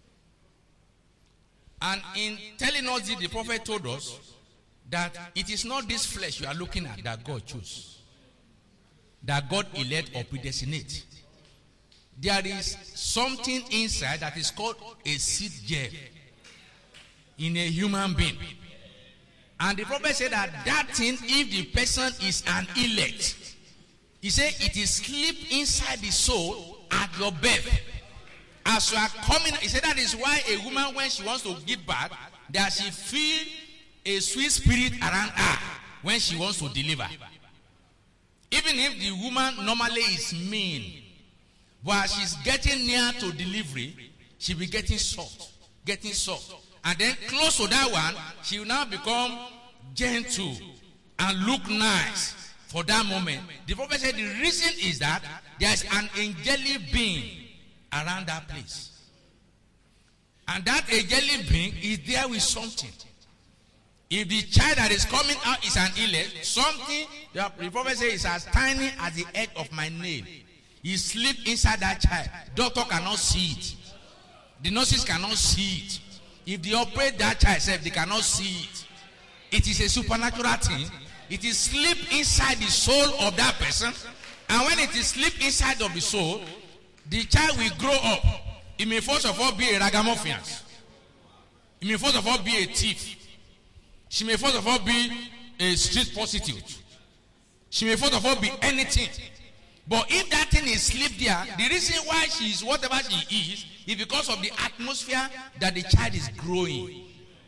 And in telling us this, the prophet told us that it is not this flesh you are looking at that God chose, that God elect or predestinate. There is something inside that is called a seed gem in a human being. And the prophet said that thing, if the person is an elect, he said it is sleep inside the soul at your birth. As you are coming, he said that is why a woman, when she wants to give birth, that she feel a sweet spirit around her when she wants to deliver. Even if the woman normally is mean, but she's getting near to delivery, she'll be getting soft. And then close to that one, she will now become gentle and look nice for that moment. The prophet said the reason is that there's an angelic being around that place. And that angelic being is there with something. If the child that is coming out is an elect, something, the prophet says, is as tiny as the edge of my nail. He sleep inside that child. Doctor cannot see it. The nurses cannot see it. If they operate that child, they cannot see it. It is a supernatural thing. It is sleep inside the soul of that person. And when it is sleep inside of the soul, the child will grow up. It may first of all be a ragamuffin. It may first of all be a thief. She may first of all be a street prostitute. She may first of all be anything. But if that thing is sleep there, the reason why she is whatever she is because of the atmosphere that the child is growing.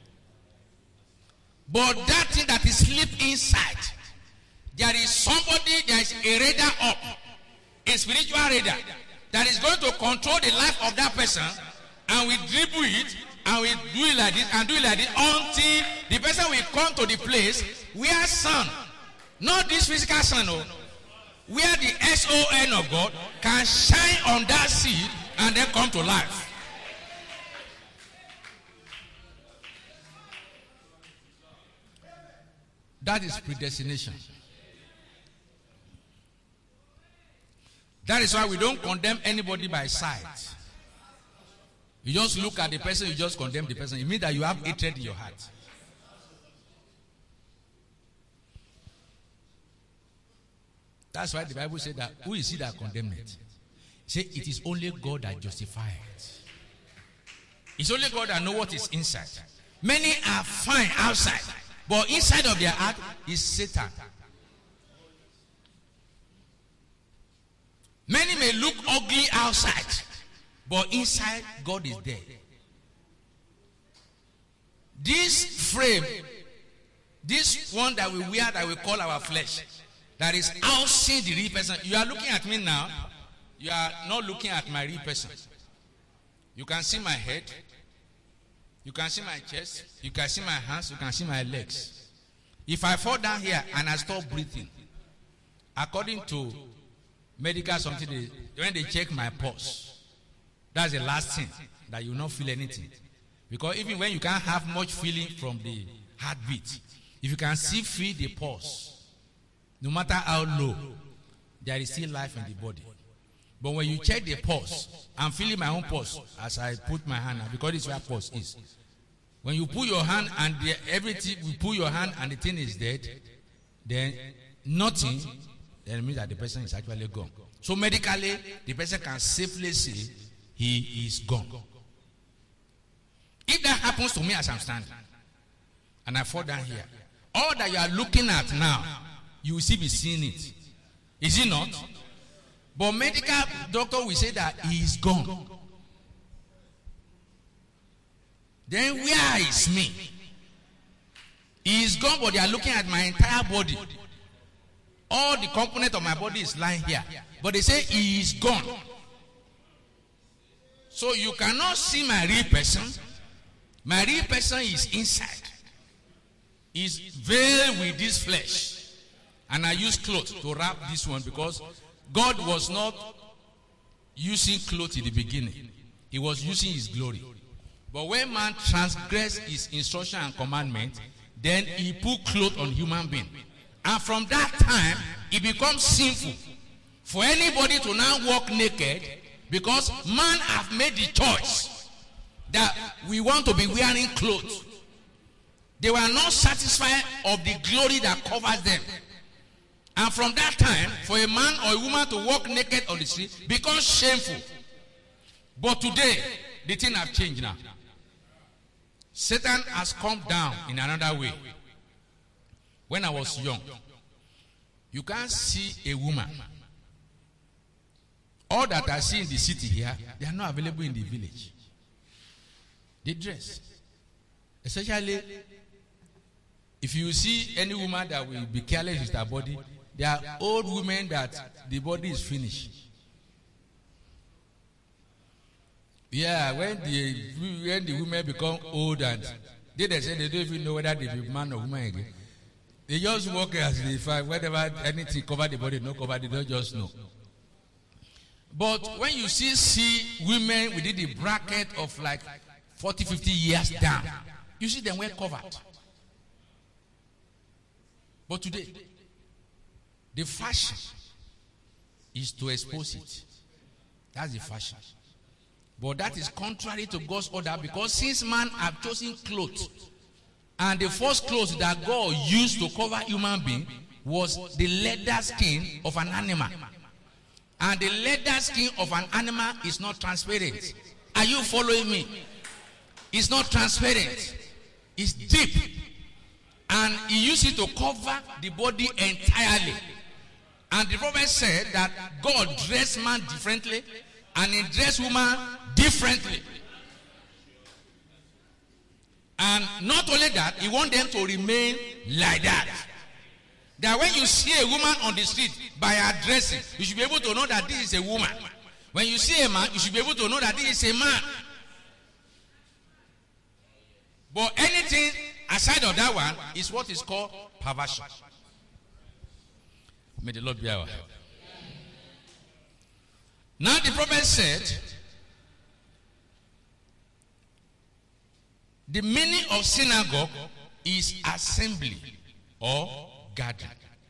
But that thing that is sleep inside, there is somebody, there is a radar up, a spiritual radar, that is going to control the life of that person, and we dribble it, and we do it like this, and do it like this, until the person will come to the place where sun, not this physical sun, no, where the SON of God can shine on that seed and then come to life. That is predestination. That is why we don't condemn anybody by sight. You just look at the person, you just condemn the person. It means that you have hatred in your heart. That's why the Bible said that, who is he that condemned it? Say it is only God that justifies. It's only God that knows what is inside. Many are fine outside, but inside of their heart is Satan. Many may look ugly outside, but inside God is there. This frame, this one that we wear, that we call our flesh, that is outside the real person. You are looking at me now. You are not looking at my real person. You can see my head. You can see my chest. You can see my hands. You can see my legs. If I fall down here and I stop breathing, according to medical something, when they check my pulse, that's the last thing, that you will not feel anything. Because even when you can't have much feeling from the heartbeat, if you can still feel the pulse, no matter how low, there is still life in the body. But when you check the pulse, I'm feeling my own pulse as I put my hand, because this is where pulse is. When you put your hand and everything, you put your hand and the thing is dead, then nothing, then it means that the person is actually gone. So medically, the person can safely say he is gone. If that happens to me as I'm standing, and I fall down here, all that you are looking at now, you will still be seeing it. Is it not? But medical doctor will say that he is gone. Then where is me? He is gone, but they are looking at my entire body. All the component of my body is lying here. But they say he is gone. So you cannot see my real person. My real person is inside. Is veiled with this flesh. And I use cloth to wrap this one because God was not using cloth in the beginning. he was using his glory. But when man transgressed his instruction and commandment, then he put clothes on human being. And from that time, it becomes sinful for anybody to now walk naked, because man have made the choice that we want to be wearing clothes. They were not satisfied of the glory that covers them. And from that time, for a man or a woman to walk naked on the street becomes shameful. But today, the thing have changed now. Satan has come down in another way. When I was young, you can't see a woman. All that I see in the city here, they are not available in the village. They dress. Especially if you see any woman that will be careless with her body, they are old women that the body is finished. Yeah, when the women become old and they say they don't even know whether they be man or woman again. They just walk as they find whatever anything cover the body, no cover, they don't just know. But when you see women within the bracket of like 40, 50 years down, you see them well covered. But today, the fashion is to expose it. That's the fashion. But that is contrary to God's order, because since man have chosen clothes, and the first clothes that God used to cover human being was the leather skin of an animal. And the leather skin of an animal is not transparent. Are you following me? It's not transparent. It's deep. And he used it to cover the body entirely. And the prophet said that God dressed man differently and he dressed woman differently. And not only that, he wants them to remain like that. That when you see a woman on the street by her dressing, you should be able to know that this is a woman. When you see a man, you should be able to know that this is a man. But anything aside of that one is what is called perversion. May the Lord be our help. Now the prophet said, the meaning of synagogue is assembly or gathering.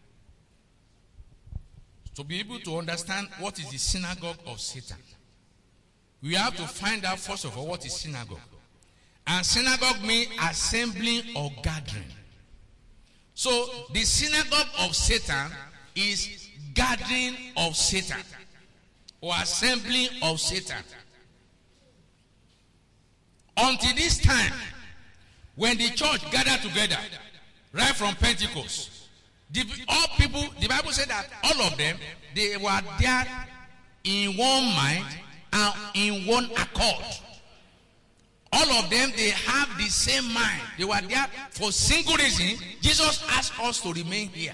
To be able to understand what is the synagogue of Satan, we have to find out first of all what is synagogue. And synagogue means assembly or gathering. So the synagogue of Satan is gathering of Satan or assembly of Satan. Until this time, when the church gathered together, right from Pentecost, all people, the Bible said that all of them, they were there in one mind and in one accord. All of them, they have the same mind. They were there for single reason. Jesus asked us to remain here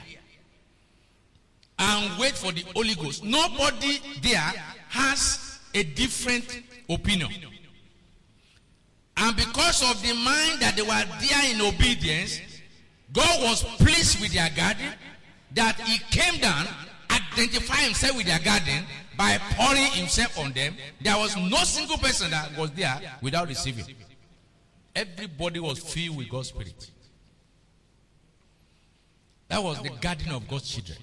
and wait for the Holy Ghost. Nobody there has a different opinion. And because of the mind that they were there in obedience, God was pleased with their gathering, that he came down, identified himself with their gathering by pouring himself on them. There was no single person that was there without receiving. Everybody was filled with God's Spirit. That was the gathering of God's children.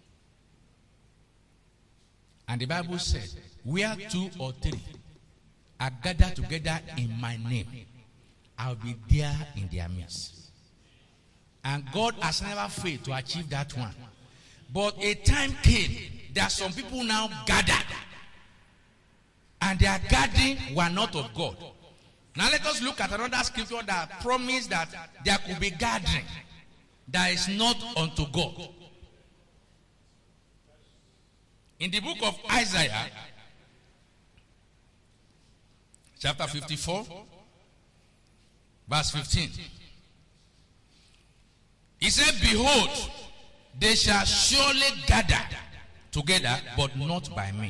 And the Bible said, where 2 or 3 are gathered together in my name, I'll be there in their midst. And God has never failed to achieve that one. But a time came that some people now gathered, and their gathering were not of God. Now let us look at another scripture that promised that there could be gathering that is not unto God. In the book of Isaiah, chapter 54, verse 15. He said, behold, they shall surely gather together, but not by me.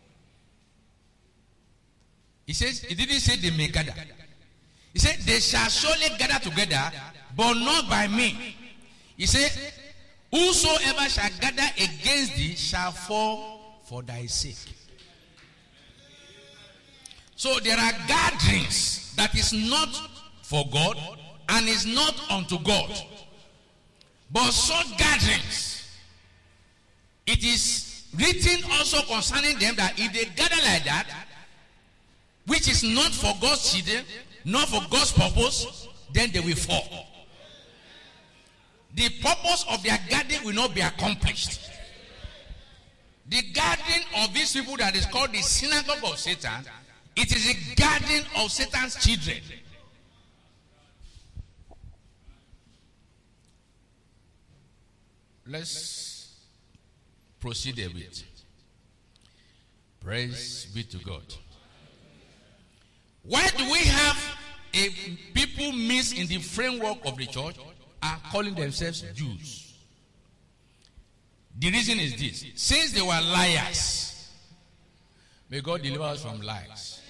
He says, he didn't say they may gather. He said, they shall surely gather together, but not by me. He said, whosoever shall gather against thee shall fall for thy sake. So there are gatherings that is not for God and is not unto God. But such gatherings, it is written also concerning them that if they gather like that, which is not for God's children, not for God's purpose, then they will fall. The purpose of their gathering will not be accomplished. The gathering of these people that is called the synagogue of Satan, it is a gathering of Satan's children. Let's proceed a bit. Praise be to God. Why do we have a people mixed in the framework of the church and calling themselves Jews? The reason is this. Since they were liars, may God deliver us from lies.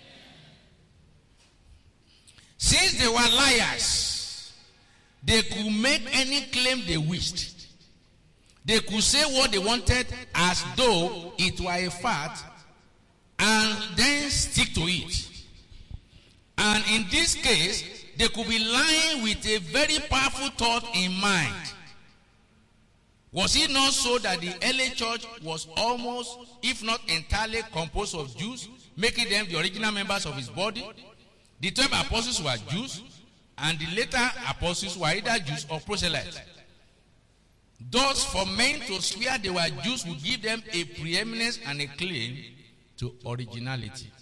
Since they were liars, they could make any claim they wished. They could say what they wanted as though it were a fact and then stick to it. And in this case, they could be lying with a very powerful thought in mind. Was it not so that the early church was almost, if not entirely, composed of Jews, making them the original members of his body? The 12 apostles were Jews, and the later apostles were either Jews or proselytes. Thus, for men to swear they were Jews would give them a preeminence and a claim to originality.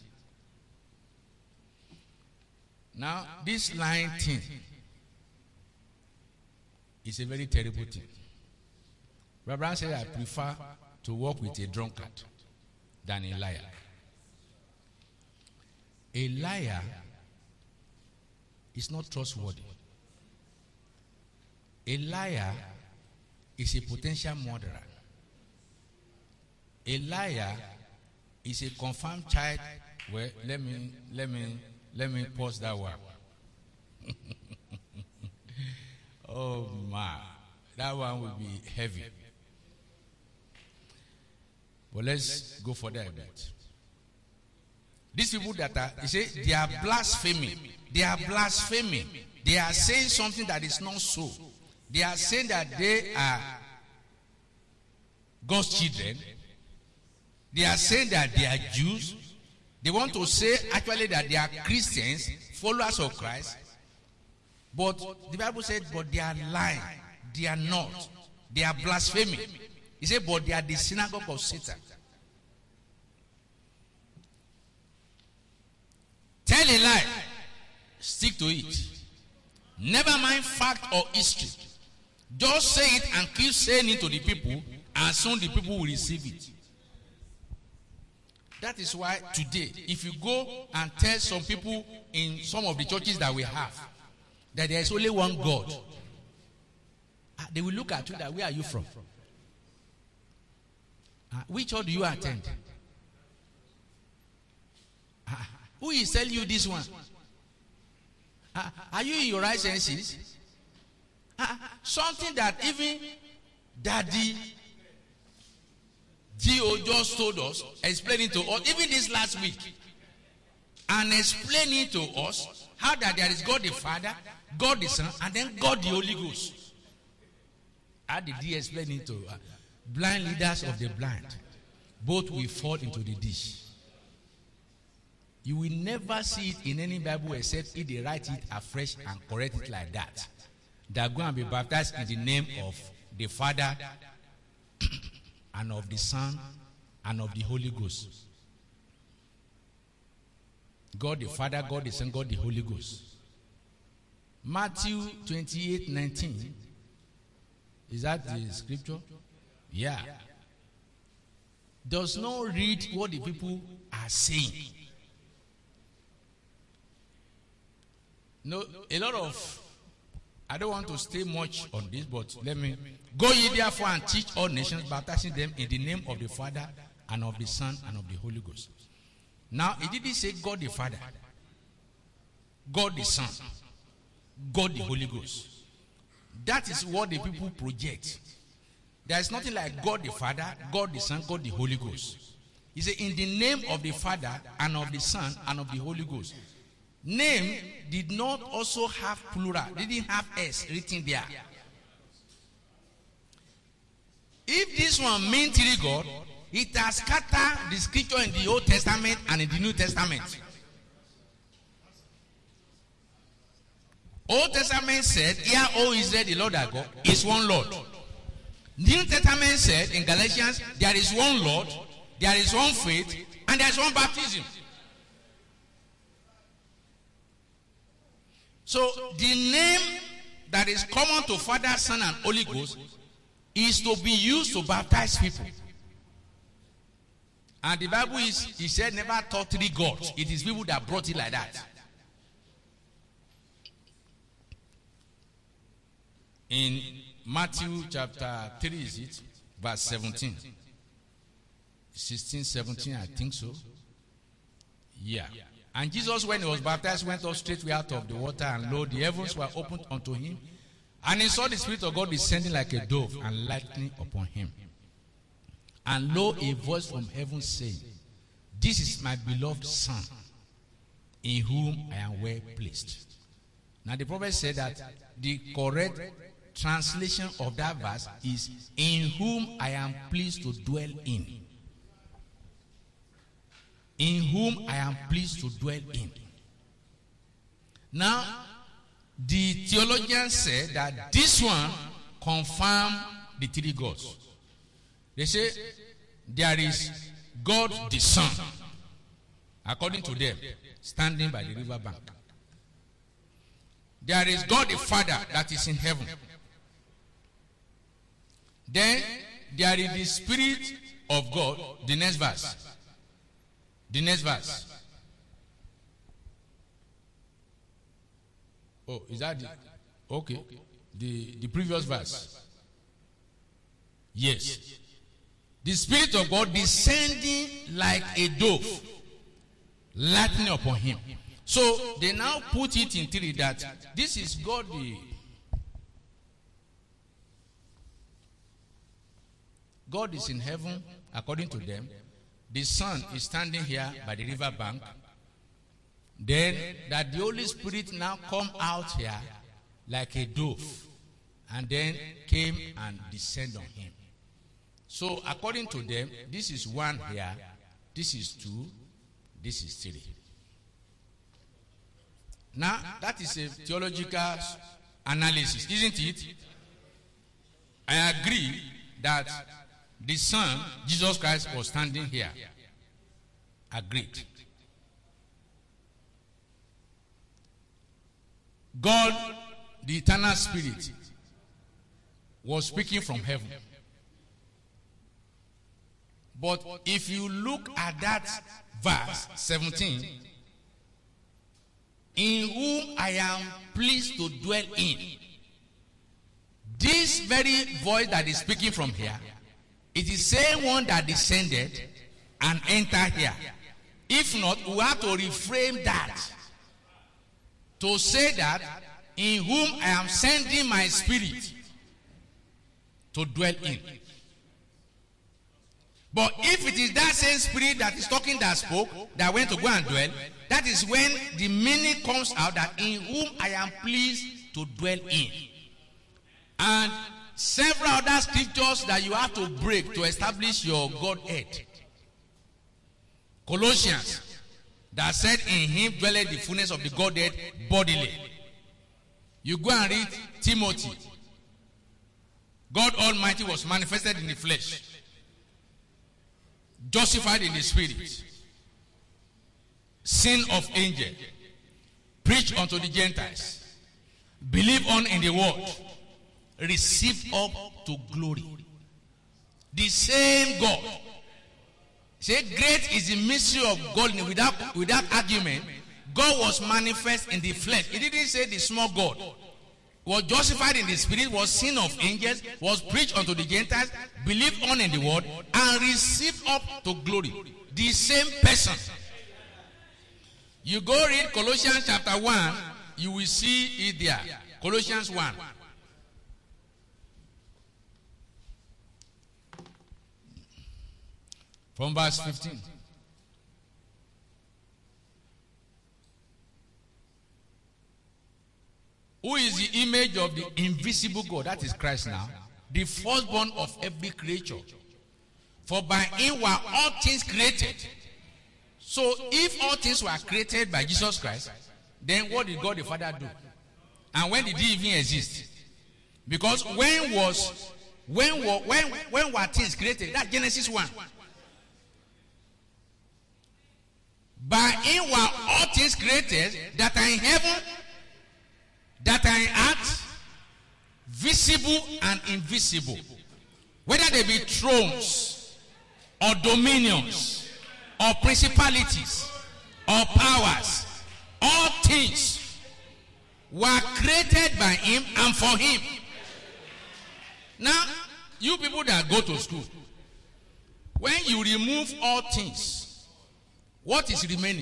Now, this lying thing is a very terrible thing. Abraham said, I prefer to walk with a drunkard than a liar. A liar is not trustworthy. A liar is a potential murderer. A liar is a confirmed child. Well, let me pause that one. Oh my, that one will be heavy. But let's go for that a bit. These people that are, you say, they are blaspheming. They are blaspheming. They are saying something that is not so. They are saying that they are God's children. They are saying that they are Jews. They want to say actually that they are Christians, followers of Christ. But the Bible said, but they are lying. They are not. They are blaspheming. He said, but they are the synagogue of Satan. Tell a lie. Stick to it. Never mind fact or history. Just say it and keep saying it to the people, and soon the people will receive it. That is why today, if you go and tell some people in some of the churches that we have that there is only one God, they will look at you that, where are you from? Which church do you attend? Who is telling you this one? Are you in your right senses? Something that even Daddy Gio just told us, explaining to us, even this last week, and explaining to us how that there is God the Father, God the Son, and then God the Holy Ghost. How did he explain it to blind leaders of the blind? Both will fall into the dish. You will never see it in any Bible except if they write it afresh and correct it like that. They are going to be baptized in the name of the Father and of the Son and of the Holy Ghost. God the Father, God the Son, God the Holy Ghost. Matthew 28:19. Is that the scripture? Yeah. Does not read what the people are saying. No, a lot of, I don't want to stay much on this, but let me. Go ye therefore and teach all nations, baptizing them in the name of the Father and of the Son and of the Holy Ghost. Now, it didn't say God the Father, God the Son, God the Holy Ghost. That is what the people project. There is nothing like God the Father, God the Son, God the Holy Ghost. He said, in the name of the Father and of the Son and of the Holy Ghost. Name did not also have plural. Didn't have S written there. If this one means three God, it has scattered the scripture in the Old Testament and in the New Testament. Old Testament said, "Hear, O Israel, the Lord our God is one Lord." New Testament said in Galatians, there is one Lord, there is one faith, and there is one baptism. So the name that is common to Father, Son, and Holy Ghost is to be used to baptize people. And the Bible he said, never taught three gods. It is people that brought it like that. In Matthew chapter 3, is it? Verse 17. 16, 17, I think so. Yeah. And Jesus, when he was baptized, went up straightway out of the water, and lo, the heavens were opened unto him. And he saw the Spirit of God descending like a dove and lightning upon him. And lo, a voice from heaven saying, "This is my beloved Son, in whom I am well pleased." Now the prophet said that the correct translation of that verse is, "In whom I am pleased to dwell in." In whom I am pleased to dwell in. Now, the theologians said that this one confirms the three gods. They say there is God the Son, according to them, standing by the river bank. There is God the Father that is in heaven. Then there is the Spirit of God. The next verse. The next verse. Oh, is that the... Okay. The previous verse. Yes. The Spirit of God descending like a dove, lightning upon him. So they now put it in theory that this is God the... God is in heaven, according to them. The Son is standing here by the river bank. Then that the Holy Spirit now come out here like a dove, and then came and descend on him. So according to them, this is one here, this is two, this is three. Now that is a theological analysis, isn't it? I agree that the Son, Jesus Christ, was standing here. Agreed. God, the eternal Spirit, was speaking from heaven. But if you look at that verse 17, in whom I am pleased to dwell in, this very voice that is speaking from here, it is the same one that descended and entered here. If not, we have to reframe that to say that in whom I am sending my Spirit to dwell in. But if it is that same Spirit that is talking, that spoke, that went to go and dwell, that is when the meaning comes out that in whom I am pleased to dwell in. And several other scriptures that you have to break to establish your Godhead. Colossians, that said in him dwelleth the fullness of the Godhead bodily. You go and read Timothy. God Almighty was manifested in the flesh, justified in the spirit, sin of angel, preached unto the Gentiles, believed on in the word, received up to glory. The same God. Say, great is the mystery of God. Without argument, God was manifest in the flesh. He didn't say the small God. Was justified in the spirit, was seen of angels, was preached unto the Gentiles, believed on in the word, and received up to glory. The same person. You go read Colossians chapter 1, you will see it there. Colossians 1. From verse 15. Who is the image of the invisible God? That is Christ now. The firstborn of every creature. For by him were all things created. So if all things were created by Jesus Christ, then what did God the Father do? And when did he even exist? Because when were things created? That's Genesis 1. By him were all things created that are in heaven, that are in earth, visible and invisible. Whether they be thrones, or dominions, or principalities, or powers, all things were created by him and for him. Now, you people that go to school, when you remove all things, what is remaining?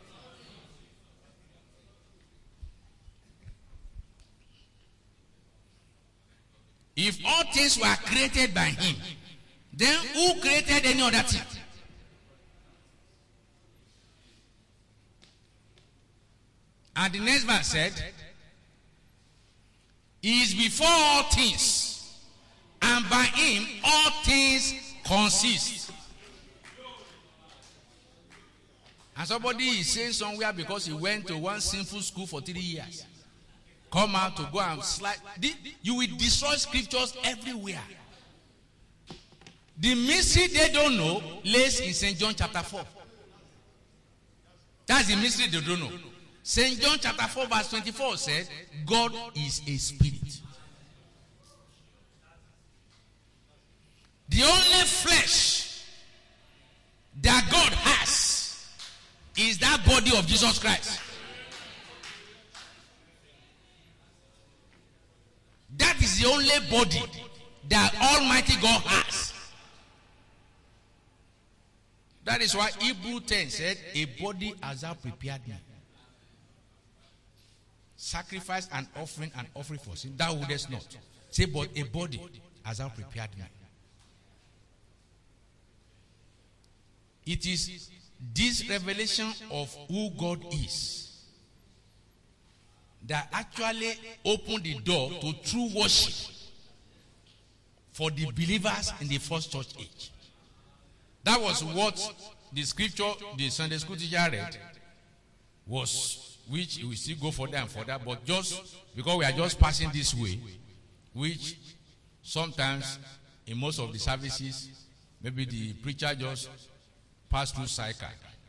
If all things were created by him, then who created any other thing? And the next verse said, he is before all things, and by him all things consist. And somebody is saying somewhere because he went to one sinful school for 3 years. Come out to go and slide. You will destroy scriptures everywhere. The mystery they don't know lays in St. John chapter 4. That's the mystery they don't know. St. John chapter 4 verse 24 says, God is a spirit. The only flesh that God has is that body of Jesus Christ. That is the only body that Almighty God has. That is why Hebrew 10 said, a body has thou prepared me. Sacrifice and offering for sin, thou wouldest not. Say, but a body has thou prepared me. It is this revelation of who God is that actually opened the door to true worship for the believers in the first church age. That was what the scripture, the Sunday school teacher read, was, which we still go further and further, but just because we are just passing this way, which sometimes in most of the services, maybe the preacher just passed through cycle.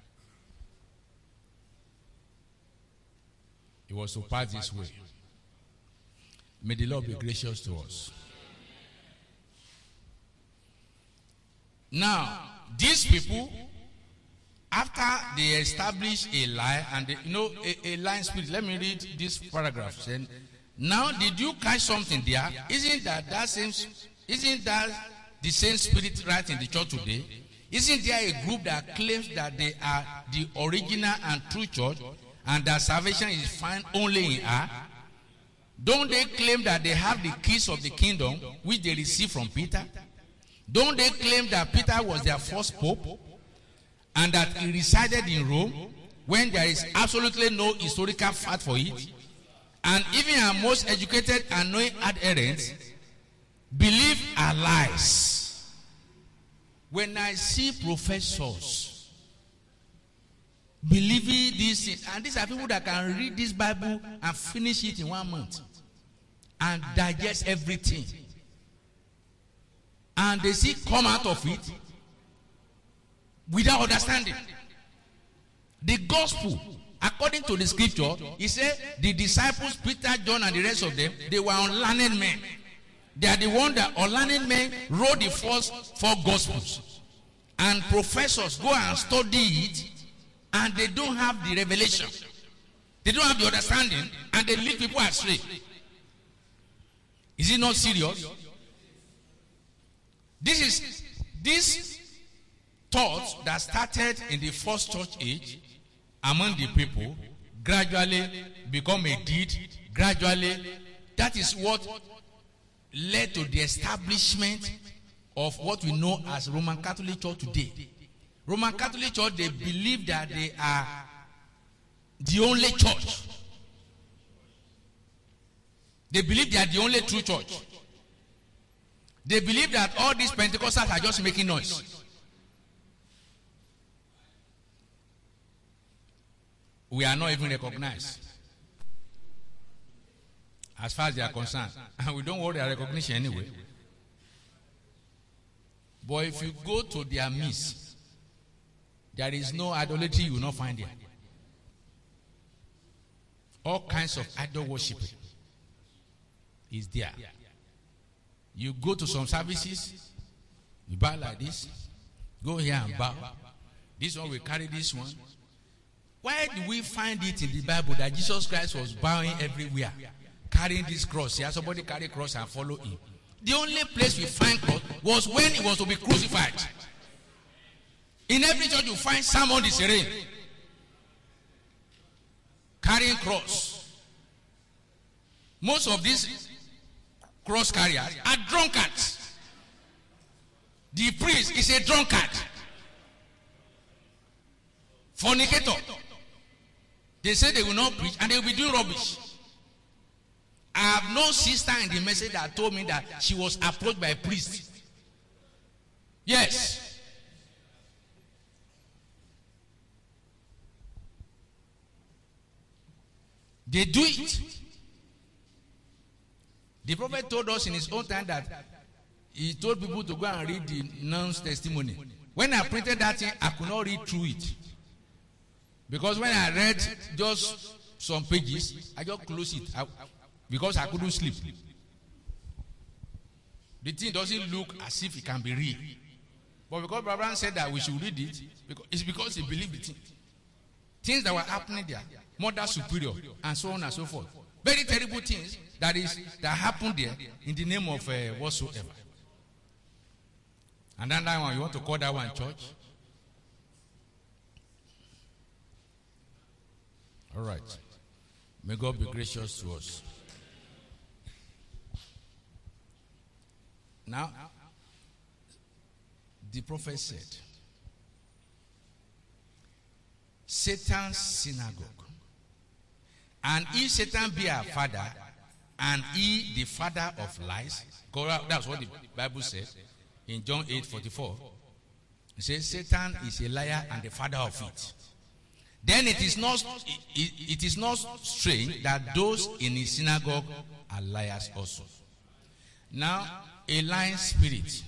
It was to pass this way. May the Lord be gracious to us. Now, these people, after they establish a lie, and they, a lying spirit. Let me read this paragraph. Saying, now, did you catch something there? Isn't that the same spirit right in the church today? Isn't there a group that claims that they are the original and true church, and that salvation is found only in her? Don't they claim that they have the keys of the kingdom which they received from Peter? Don't they claim that Peter was their first pope and that he resided in Rome when there is absolutely no historical fact for it? And even our most educated and knowing adherents believe our lies. When I see professors believing these things, and these are people that can read this Bible and finish it in 1 month and digest everything, and they see come out of it without understanding. The gospel, according to the scripture, he said the disciples, Peter, John, and the rest of them, they were unlearned men. They are the one that unlearned men wrote the first 4 gospels. And professors go and study it, and they don't have the revelation. They don't have the understanding, and they lead people astray. Is it not serious? This thought that started in the first church age among the people gradually become a deed. Gradually, that is what led to the establishment of what we know as Roman Catholic Church today. Roman Catholic Church, they believe that they are the only church. They believe they are the only true church. They believe that all these Pentecostals are just making noise. We are not even recognized as far as they are concerned. And we don't want their recognition anyway. But if you go to their midst, there is no idolatry you will not find there. All kinds of idol worship is there. You go to some services, you bow like this, go here and bow. This one will carry this one. Why do we find it in the Bible that Jesus Christ was bowing everywhere, carrying this cross? Yeah, somebody carry a cross and follow him. The only place we find cross was when he was to be crucified. In every church you find Simon the Cyrene carrying cross. Most of these cross carriers are drunkards. The priest is a drunkard, fornicator. They say they will not preach and they will be doing rubbish. I have no sister in the message that told me that she was approached by a priest. Yes. They do it. The prophet told us in his own time that he told people to go and read the nun's testimony. When I printed that thing, I could not read through it. Because when I read just some pages, I just closed it because I couldn't sleep. The thing doesn't look as if it can be real. But because Brother said that we should read it, it's because he believed the thing. Things that were happening there, Mother Superior, and so on and so forth. Very terrible things that happened there in the name of whatsoever. And then that one, you want to call that one church? All right. May God be gracious to us. Now, the prophet said, Satan's synagogue. And if Satan be our father, and he the father of lies, that's what the Bible says in John 8:44. It says Satan is a liar and the father of it. Then it is not strange that those in his synagogue are liars also. Now, a lying spirit.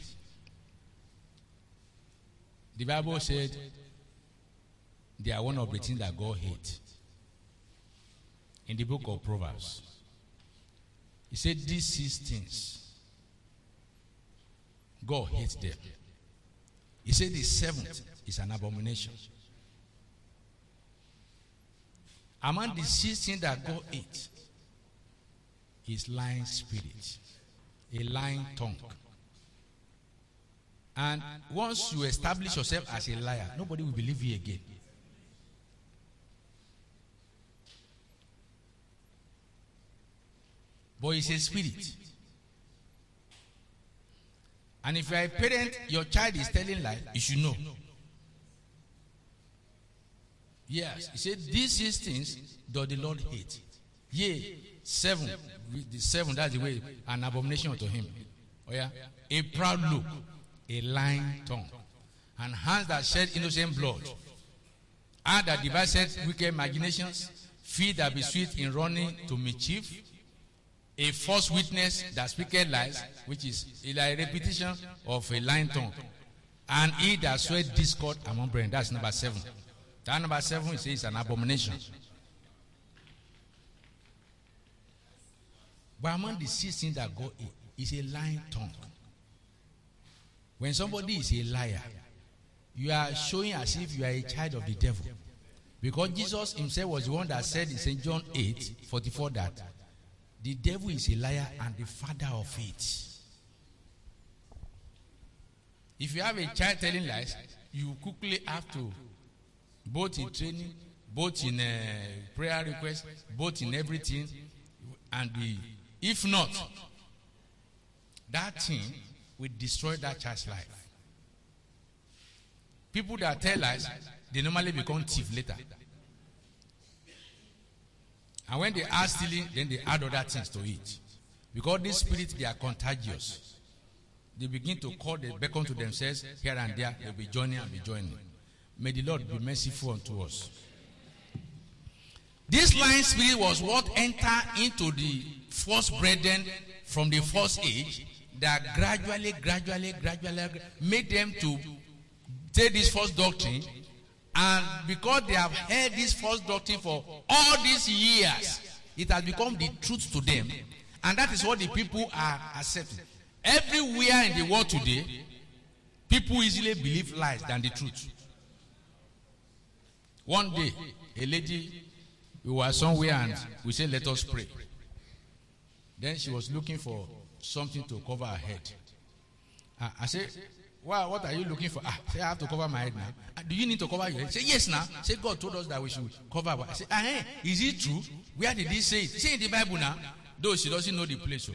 The Bible said they are one of the things that God hates. In the book of Proverbs, he said these 6 things, God hates them. He said the 7th is an abomination. Among the 6 things that God hates is lying spirit, a lying tongue. And once you establish yourself as a liar, nobody will believe you again. But it's a spirit. And if you are a parent, your child is telling lies, you should know. Yes, he said, these 6 things does the Lord hate. Yea, 7. The 7, that's the way, an abomination unto him. Oh yeah? A proud look, a lying tongue, and hands that shed innocent blood, and that devises wicked imaginations, feet that be swift in running to mischief, a false witness that speaketh lies, which is a repetition of a lying tongue, and he that sweat discord among brethren. That's number 7. That number 7 it says an abomination. But among the 6 things that God is a lying tongue. When somebody is a liar, you are showing as if you are a child of the devil. Because Jesus himself was the one that said in St. John 8:44 that the devil is a liar and the father of it. If you have a child telling lies, you quickly have to, both in training, both in prayer request, both in everything, and if not, that thing will destroy that child's life. People that tell lies, they normally become thief later. And when they are stealing, then they add other things to it. Because these spirits, they are contagious. They begin to call, they beckon to themselves here and there. They'll be joining and be joining. May the Lord be merciful unto us. This lying spirit was what entered into the first brethren from the first age, that gradually made them to take this false doctrine. And because they have heard this false doctrine for all these years, it has become the truth to them. And that is what the people are accepting. Everywhere in the world today, people easily believe lies than the truth. One day, a lady, we were somewhere and we said, let us pray. Then she was looking for something to cover her head. I said, wow, what are you looking for? Say, I have to cover my head now. Do you need to cover your head? Say, yes, now. Say, God told us that we should cover our head. Say, is it true? Where did he say it? Say in the Bible now. Though she doesn't know the place.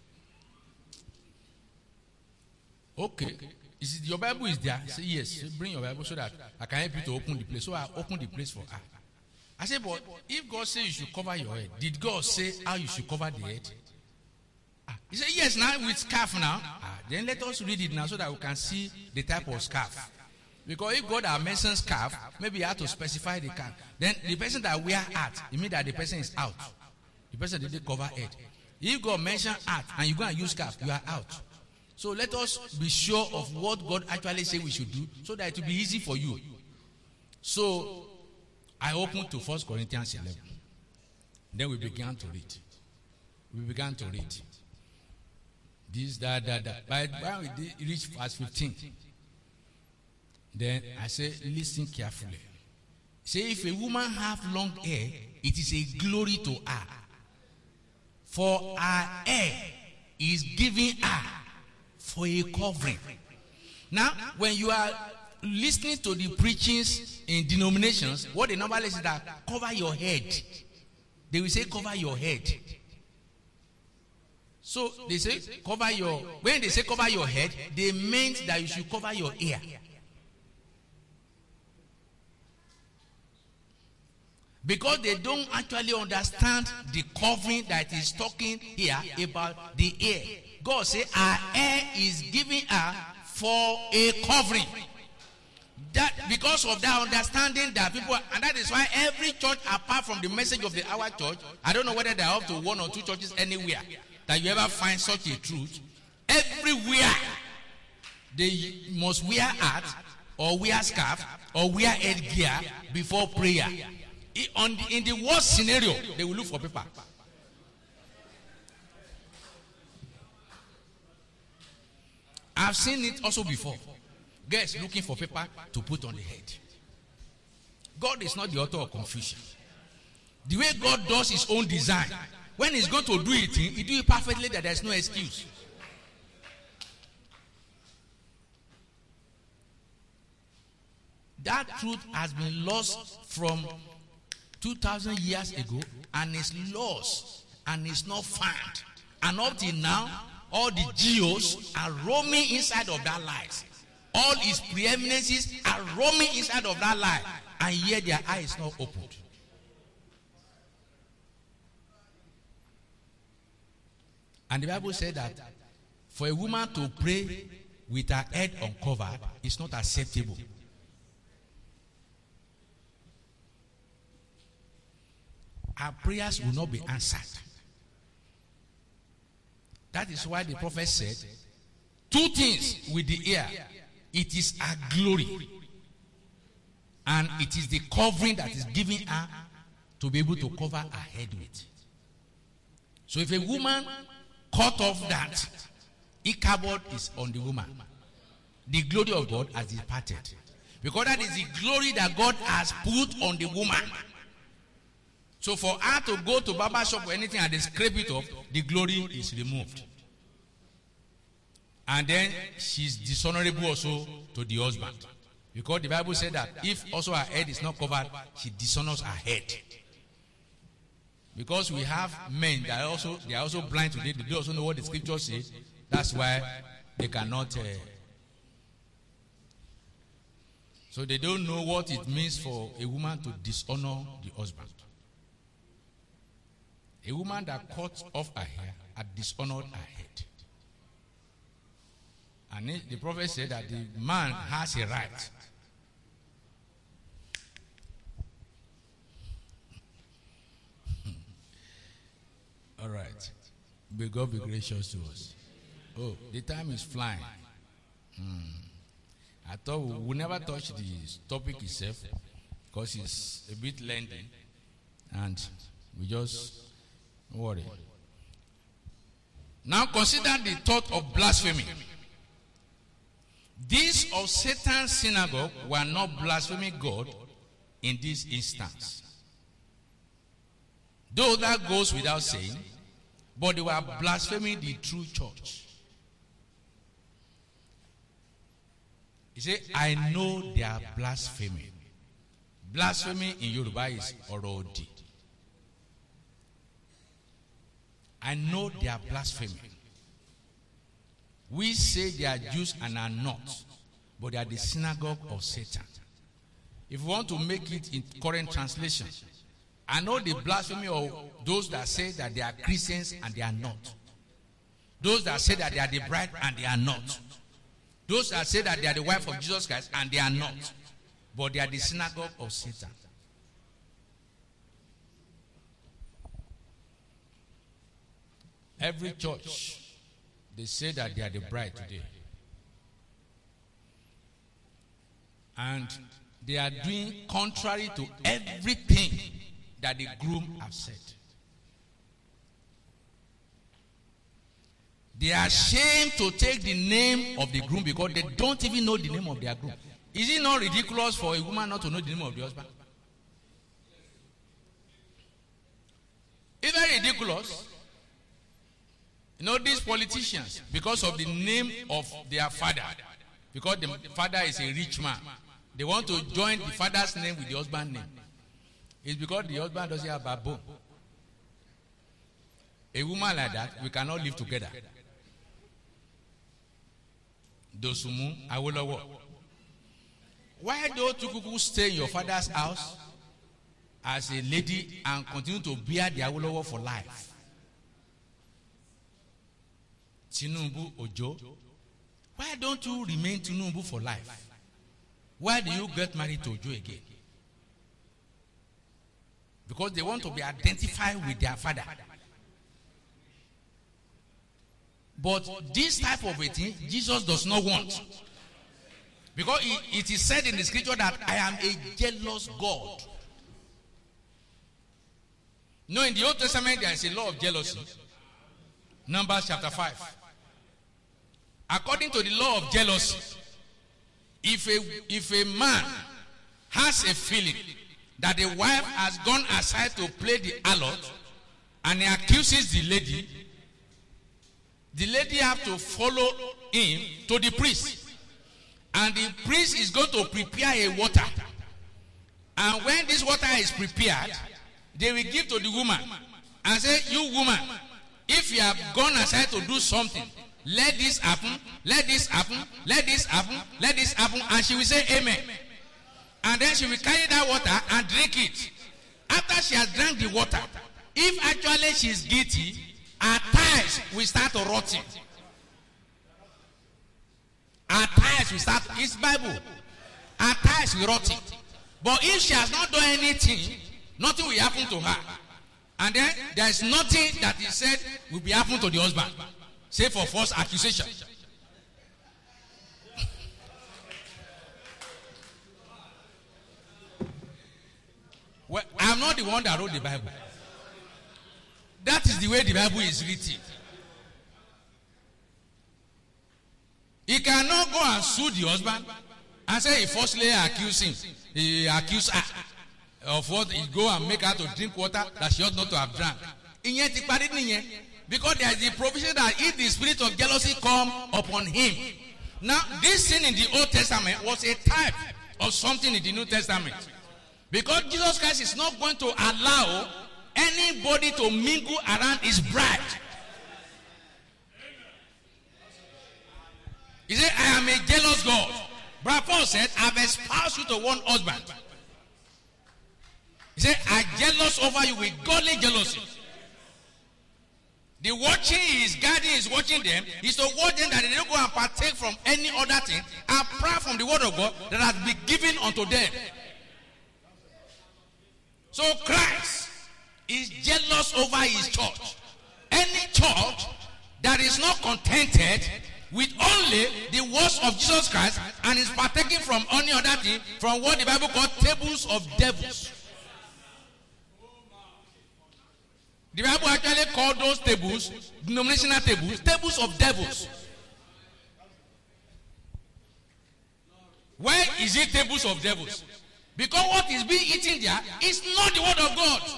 Okay. Your Bible is there? Say, yes. Say, bring your Bible so that I can help you to open the place. So I open the place for her. I said, but if God says you should cover your head, did God say how you should cover the head? He said, yes, now with scarf now. Then let us read it now so that we can see the type of scarf. Because if God has mentioned scarf, maybe you have to specify the scarf. Then the person that wear hat, it means that the person is out. The person didn't cover head. If God mentioned hat and you go and use scarf, you are out. So let us be sure of what God actually said we should do so that it will be easy for you. So I opened to 1 Corinthians 11. Then we began to read. This, that. By when we reached verse 15, then I said, listen carefully. Say, if a woman have long hair, it is a glory to her. For her hair is given her for a covering. Now, when you are listening to the preachings in denominations, what they normally say is that cover your head. They will say cover your head. So they say cover your, when they say cover your head, they meant that you should cover your ear. Because they don't actually understand the covering that is talking here about the ear. God said our ear is giving her for a covering. That because of that understanding that people, and that is why every church apart from the message of the Hour Church, I don't know whether they are up to 1 or 2 churches anywhere that you ever find such a truth. Everywhere they must wear hat or wear scarf or wear headgear before prayer. In the worst scenario, they will look for paper. I've seen it also before. Guys looking for paper to put on the head. God is not the author of confusion. The way God does his own design, when he's going to do it, he do it perfectly that there's no excuse. That truth has been lost from 2,000 years ago and is lost and is not found. And up till now, all the geos are roaming inside of that lies. All his preeminences are roaming inside of that lie. And yet their eye is not opened. And the Bible said that for a woman to pray with her head uncovered is not acceptable. Our prayers will not be answered. That is why the prophet said, 2 things with the ear. It is her glory. And it is the covering that is giving her to be able to cover her head with. So if a woman cut off that, Ichabod is on the woman. The glory of God has departed. Because that is the glory that God has put on the woman. So for her to go to barber shop or anything and they scrape it off, the glory is removed. And then she's dishonorable also to the husband. Because the Bible said that if also her head is not covered, she dishonors her head. Because we have men that they are also blind today. They also know what the scripture says. That's why they cannot. So they don't know what it means for a woman to dishonor the husband. A woman that cuts off her hair had dishonored her head. And the prophet said that the man has a right. All right. May God be gracious to us. Oh, the time is flying. I thought we would never touch the topic itself because it's a bit lengthy. And we just worry. Now consider the thought of blasphemy. These of Satan's synagogue were not blaspheming God in this instance. Though that goes without saying, but they were blaspheming the true church. He said, I know they are blaspheming. Blasphemy in Yoruba is orodi. I know they are blaspheming. We say they are Jews and are not, but they are the synagogue of Satan. If we want to make it in current translation, I know the blasphemy of those that say that they are Christians and they are not. Those that say that they are the bride and they are not. Those that say that they are the wife of Jesus Christ and they are not. But they are the synagogue of Satan. Every church, they say that they are the bride today. And they are doing contrary to everything that the groom has said. They are ashamed to take the name of the groom because they don't even know the name of their groom. Is it not ridiculous for a woman not to know the name of the husband? It's very ridiculous. You know, these politicians, because of the name of their father, because the father is a rich man, they want to join the father's name with the husband's name. It's because the husband doesn't have a bone. A woman like that, we cannot live together. Dosumu Awolowo. Why don't you stay in your father's house as a lady and continue to bear the Awolowo for life? Tinubu Ojo. Why don't you remain Tinubu for life? Why do you get married to Ojo again? Because they want to be identified with their father. But this type of a thing, Jesus does not want. Because it is said in the scripture that I am a jealous God. No, in the Old Testament there is a law of jealousy. Numbers chapter 5. According to the law of jealousy, if a man has a feeling that the wife has gone aside to play the harlot and he accuses the lady have to follow him to the priest. And the priest is going to prepare a water. And when this water is prepared, they will give to the woman and say, you woman, if you have gone aside to do something, let this happen, let this happen, let this happen, let this happen. And she will say amen. And then she will carry that water and drink it. After she has drank the water, if actually she is guilty, her thighs will start to rotting. Her thighs will start, it's Bible. Her thighs will rotting. But if she has not done anything, nothing will happen to her. And then there is nothing that is said will be happening to the husband. Say for false accusation. Well, I'm not the one that wrote the Bible. That is the way the Bible is written. He cannot go and sue the husband and say he falsely accused him. He accused her of what he go and make her to drink water that she ought not to have drank. Because there is the provision that if the spirit of jealousy come upon him. Now, this sin in the Old Testament was a type of something in the New Testament. Because Jesus Christ is not going to allow anybody to mingle around his bride. He said, I am a jealous God. Brother Paul said, I've espoused you to one husband. He said, I'm jealous over you with godly jealousy. The watching is guiding, is watching them, is to watch them that they don't go and partake from any other thing, apart from the word of God that has been given unto them. So Christ is jealous over his church. Any church that is not contented with only the words of Jesus Christ and is partaking from any other thing, from what the Bible calls tables of devils. The Bible actually called those tables, denominational tables, tables of devils. Why is it tables of devils? Because what is being eaten there is not the word of God.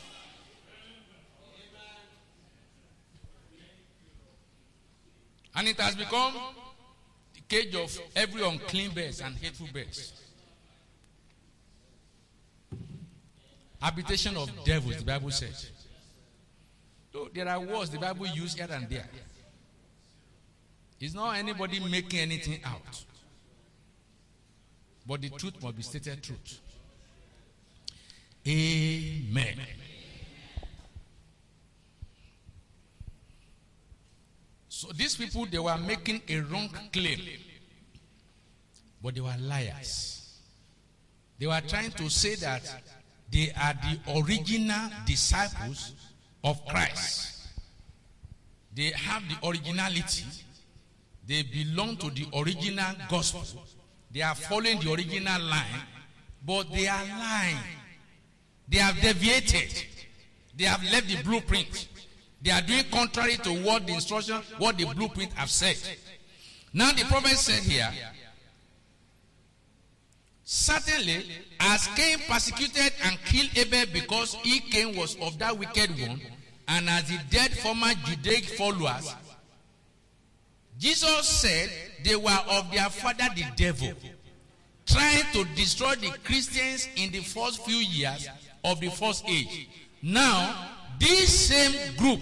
And it has become the cage of every unclean birds and hateful birds. Habitation of devils, the Bible says. So there are words the Bible uses here and there. It's not anybody making anything out. But the truth must be stated truth. Amen. So these people, they were making a wrong claim. But they were liars. They were trying to say that they are the original disciples of Christ. They have the originality. They belong to the original gospel. They are following the original line, but they are lying. They have deviated. They have left the blueprint. They are doing contrary to what the instruction, what the blueprint have said. Now the prophet said here, certainly as Cain persecuted and killed Abel because Cain was of that wicked one, and as the dead former Judaic followers, Jesus said they were of their father the devil, trying to destroy the Christians in the first few years of the first age. Now, this same group,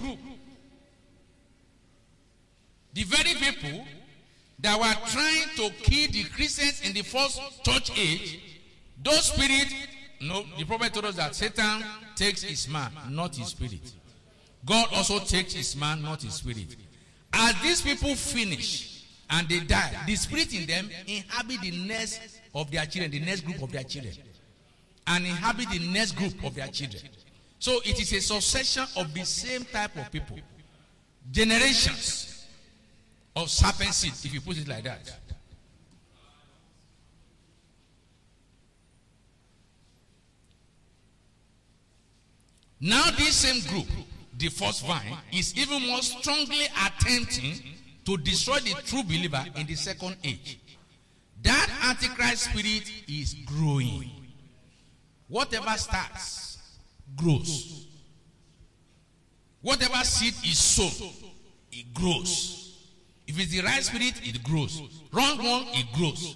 the very people that were trying to kill the Christians in the first church age, those spirits, the prophet told us that Satan takes his man, not his spirit. God also takes his man, not his spirit. As these people finish and they die, the spirit in them inhabit the nest of their children, the next group of their children, and inhabit the next group of their children. So it is a succession of the same type of people. Generations of serpent seed, if you put it like that. Now this same group, the first vine, is even more strongly attempting to destroy the true believer in the second age. That Antichrist spirit is growing. Whatever starts, grows. Whatever seed is sown, it grows. If it's the right spirit, it grows. Wrong one, it grows.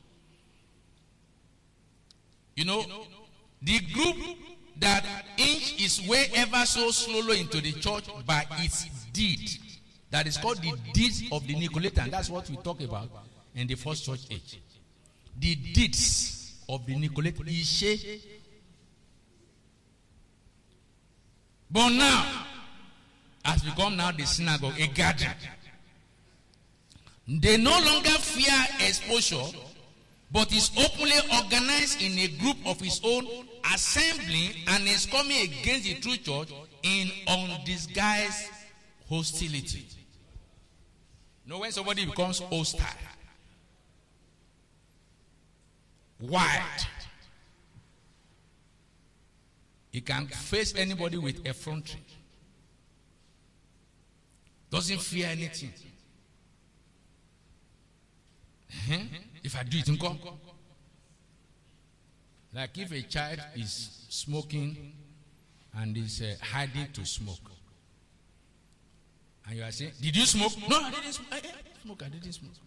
You know, the group that inch its way ever so slowly into the church by its deed, that is called the deeds of the Nicolaitans. That's what we talk about in the first church age. The deeds of the Nicolaitans. But now, has become now the synagogue, a gathering. They no longer fear exposure, but is openly organized in a group of his own, assembling and is coming against the true church in undisguised hostility. Now, when somebody becomes hostile, wild, he can face anybody with effrontery. Doesn't fear anything. If I do it, come. Like if a child is smoking and is hiding to smoke, and you are saying, "Did you smoke?" "No, I didn't smoke. I didn't smoke."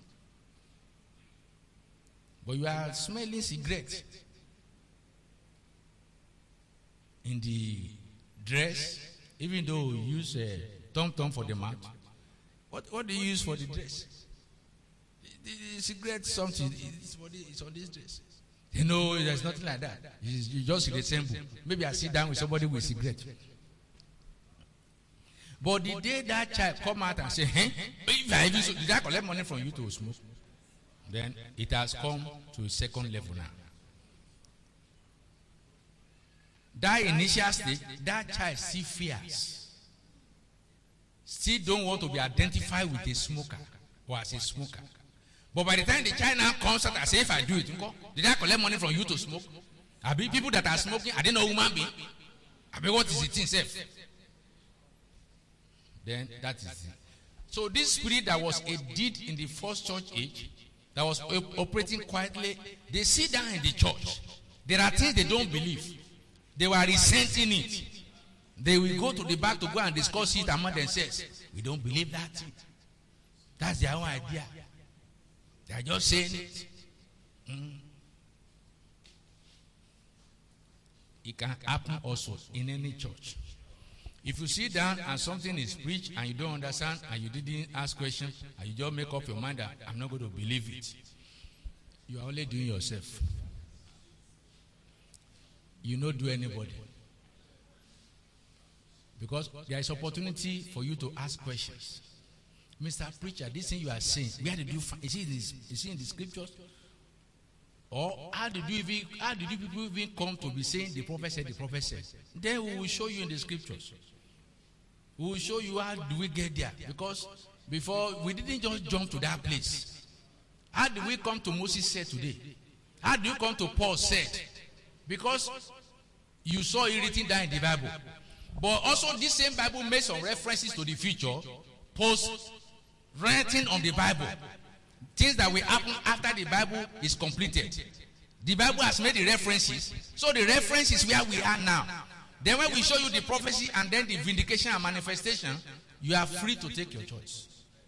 But you are smelling cigarettes in the dress, even though you use a tom-tom for the mouth. What do you use for the dress? The cigarette something, it's on this dress. You know, there's nothing like that. You just resemble. Maybe I sit down with somebody with cigarette. But the day that child come out and say, hey, did I collect money from you to smoke? Then it has come to a second level now. That initial stage, that child still fears. Still don't want to be identified with a smoker or as a smoker. But by the time the child now comes out and says, if I do it, did I collect money from you to smoke? I be people that are smoking, I didn't know human being. I mean, what is it itself? Then that is it. So this spirit that was a deed in the first church age, that was operating quietly, they sit down in the church. There are things they don't believe. They were resenting it. They will go to the back to go and discuss it among themselves. We don't believe that. That's their own idea. They are just saying it. It can happen also in any church. If you sit down and something is preached and you don't understand and you didn't ask questions and you just make up your mind that I'm not going to believe it, you are only doing yourself. You don't do anybody. Because there is opportunity for you to ask questions. Mr. Preacher, this thing you are saying, where did you find? Is it in the scriptures? Or how did you people even come to be saying the prophet said, the prophet said? Then we will show you in the scriptures. We will show you how do we get there. Because before, we didn't just jump to that place. How did we come to Moses said today? How do you come to Paul said? Because you saw it written down in the Bible. But also this same Bible made some references to the future, post writing on the Bible. Things that will happen after the Bible is completed. The Bible has made the references. So the reference is where we are now. Then when we show you the prophecy and then the vindication and manifestation, you are free to take your choice.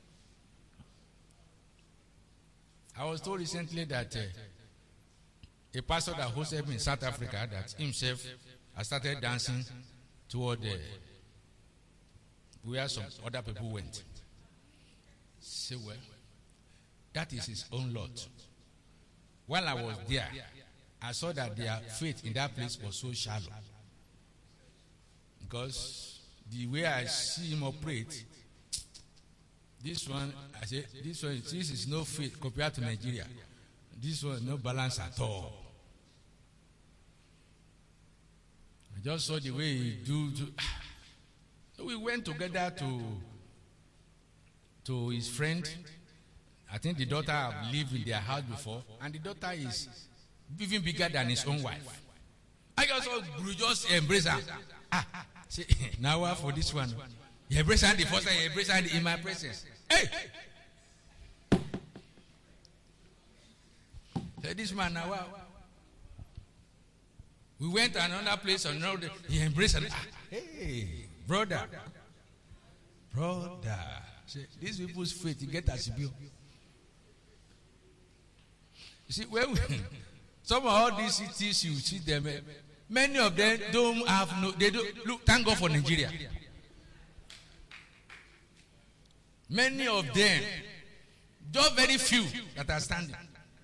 I was told recently that a pastor that hosted me in South Africa, that himself has started dancing toward where some other people went. Say, well, that is his own lot. While I was there, I saw that their faith in that place was so shallow. Because the way I see him operate, this one, I say, this is no faith compared to Nigeria. This one, no balance at all. I just saw the way he do. So we went together to his friend. I think the daughter have lived in their house before, and the daughter is even bigger than his own wife. I just embrace her. Say, now for this one, you embrace her the first time, you embrace her in my presence. Hey! Say, this man now. We went to another place, another day, he embraced her. Hey, brother. Say, these people's faith, you get as you build. You see, some of all these cities you see them, many of them don't have they don't look. Thank God for Nigeria. Many of them, just very few that are standing.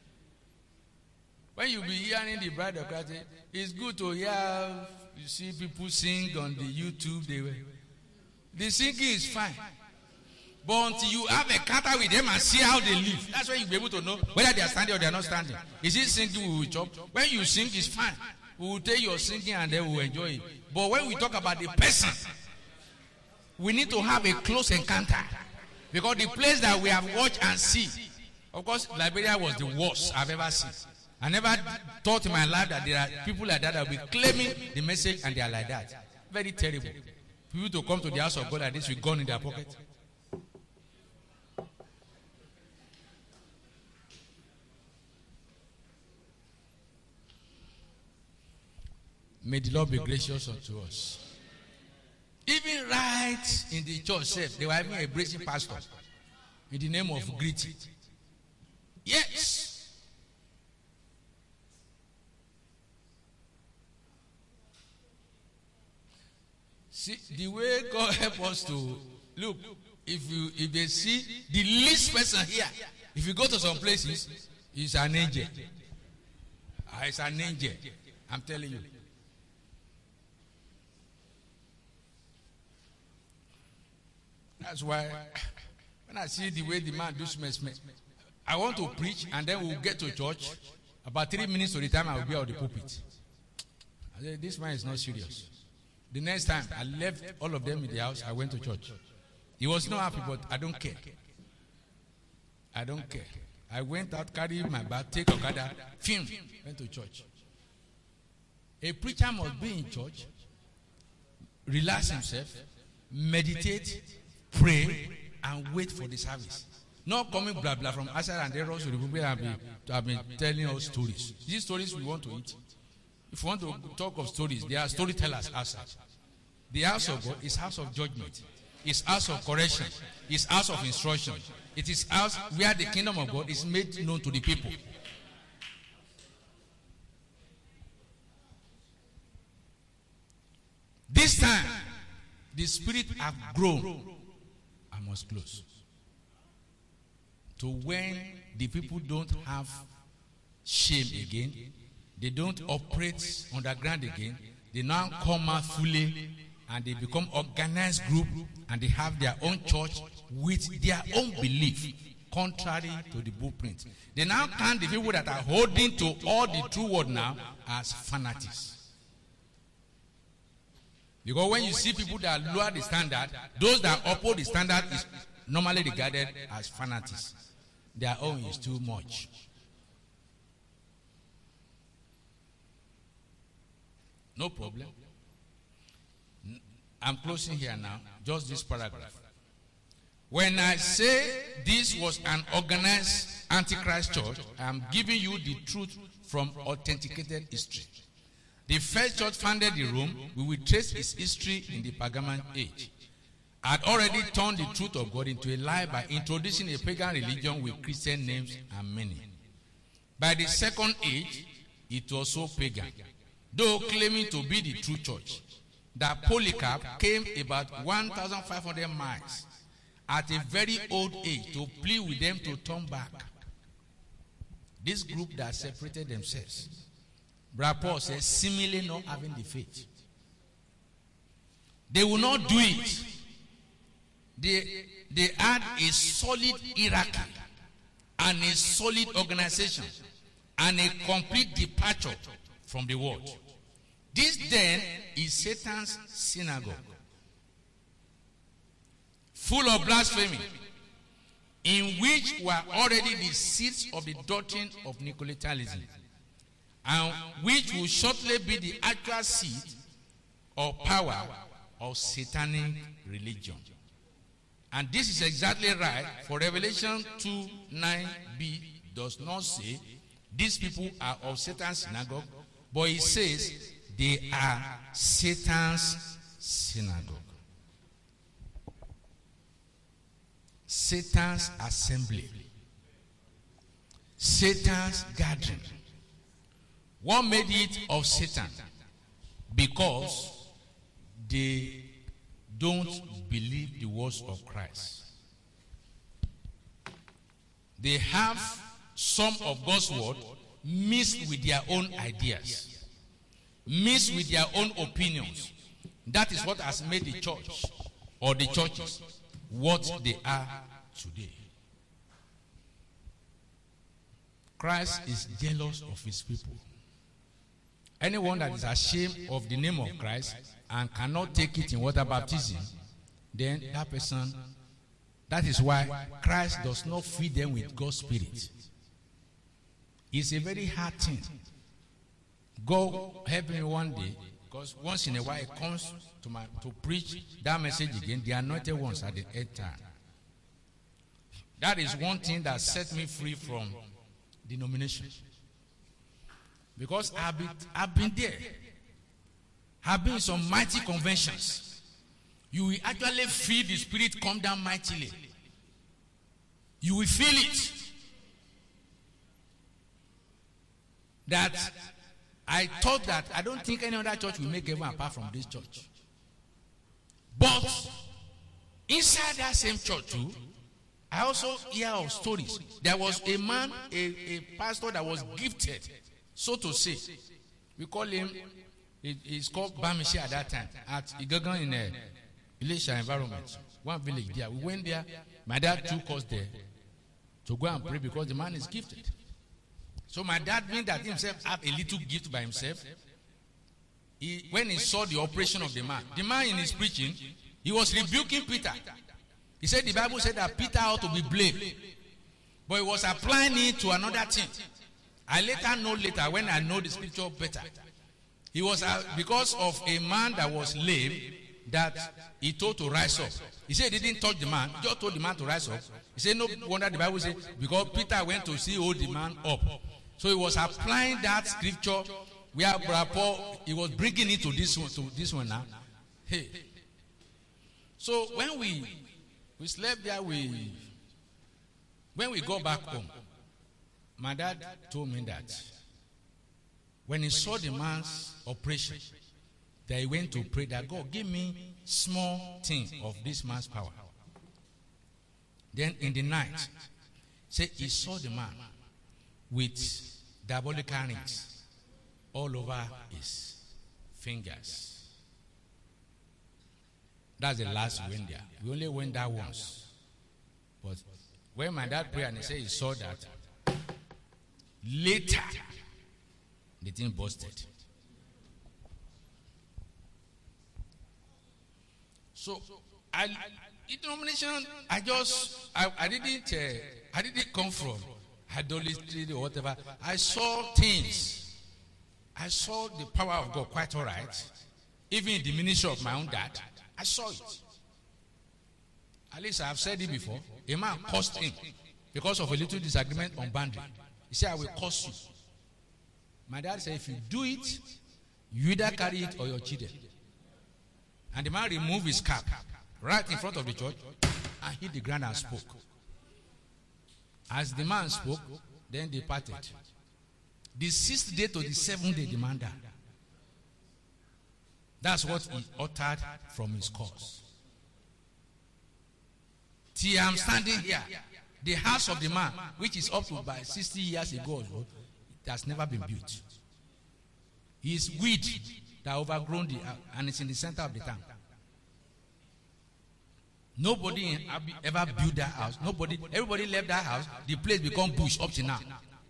When you be hearing the bride of Christ, it's good to hear. You see people sing on the YouTube. The singing is fine. But until you have a encounter with them and see how they live, that's when you'll be able to know whether they are standing or they are not standing. Is it singing we will chop? When you sing, it's fine. We will take your singing and then we will enjoy it. But when we talk about the person, we need to have a close encounter. Because the place that we have watched and see, of course, Liberia was the worst I've ever seen. I never thought in my life that there are people like that that will be claiming the message and they are like that. Very terrible. People to come to the house of God like this with gun in their pocket. May the Lord be gracious unto us. Even right in the church, they were even embracing pastors in the name of greeting. Yes. See, the way God help us to look, if they see the least person here, If you go to some places, it's an angel. It's an angel. I'm telling you. That's why when I see the way the man does me, I want to preach and then we'll get to church. About 3 minutes to the time I will be out of the pulpit. I said, this man is not serious. The next time I left all of them in the house, I went to church. He was not happy, but I don't care. I don't care. I went out, carried my bag, take Okada, went to church. A preacher must be in church, relax himself, meditate, pray, and wait for the service. Not coming blah blah from outside and then rush to the people and have been telling us stories. These stories we want to eat. If you want to talk of stories, there are storytellers outside. The house of God is house of judgment. It's house of correction. It's house of instruction. It is house where the kingdom of God is made known to the people. This time, the spirit have grown. I must close. To when the people don't have shame again, they don't operate underground again, they now come out fully and they become organized group and they have their own church with their own belief, contrary to the blueprint. They now count the people that are holding to all the true word now as fanatics. Because when you see people that lower the standard, those that uphold the standard is normally regarded as fanatics. Their own is too much. No problem. I'm closing here now. Just this paragraph. When I say this was an organized Antichrist church, I'm giving you the truth from authenticated history. The first church founded in Rome, we will trace its history in the Pergamon age. Had already turned the truth of God into a lie by introducing a pagan religion with Christian names and meaning. By the second age, it was so pagan, though claiming to be the true church, that Polycarp came about 1,500 miles at a very old age to plead with them to turn back. This group that separated themselves, Brother Paul says, seemingly not having the faith. They will not do it. They had a solid hierarchy and a solid organization and a complete departure from the world. This then is Satan's synagogue, full of blasphemy, in which were already the seeds of the doctrine of Nicolaitalism, and which will shortly be the actual seat or power of satanic religion. And this is exactly right, for Revelation 2:9b does not say these people are of Satan's synagogue, but it says they are Satan's synagogue. Satan's assembly. Satan's gathering. What made it of Satan? Because they don't believe the words of Christ. They have some of God's word mixed with their own ideas, mixed with their own opinions. That is what has made the church or the churches what they are today. Christ is jealous of his people. Anyone that is ashamed of the name of Christ and cannot take it in water baptism, then that person, that is why Christ does not feed them with God's Spirit. It's a very hard thing. God help me one day, because once in a while it comes to preach that message again, the anointed ones at the end time. That is one thing that set me free from denomination. Because I've been there. I've been in some mighty conventions. You will actually feel the Spirit come down mightily. You will feel it. That I thought that I don't think any other church will make heaven apart from this church. But inside that same church too, I also hear of stories. There was a man, a pastor that was gifted, so to say. We call him, he's called Bamishi at that time, at Igagan in a Elisha environment, one village there. We went there, my dad took us there to go and pray because the man is gifted. So my dad, being that himself have a little gift by himself, when he saw the operation of the man in his preaching, he was rebuking Peter. He said the Bible said that Peter ought to be blamed, but he was applying it to another thing. I know later when I know the scripture better. He was because of a man that was lame that he told to rise up. He said he didn't touch the man, he just told the man to rise up. He said no wonder the Bible said because Peter went to see hold the man up. So he was applying that scripture where Brother Paul, he was bringing it to this one now. Hey. So when we slept there, when we go back home, my dad told me that when he saw the man's operation, that he went to pray that God give me small thing of this man's power. Then in the night, say he saw the man with diabolical rings all over his fingers. That's the last we went there. We only went there once. But when my dad prayed and he said he saw that, later the thing busted. So denomination, I didn't come from idolatry or whatever. I saw things. I saw the power of God quite all right. Even in the ministry of my own dad, I saw it. At least I have said it before. A man cursed him because of a little disagreement on boundary. He said, I will curse you. My dad said, if you do it, you either carry it or your children. And the man removed his cap right in front of the church and hit the ground and spoke. As the man spoke, then they parted. The 6th day to the 7th day, the man died. That's what he uttered from his cause. Till I'm standing here, the house of the man, which is up to by 60 years ago, it has never been built. It's weed that overgrown and it's in the center of the town. Nobody ever built that house. Everybody left that house. The place become bush up to now.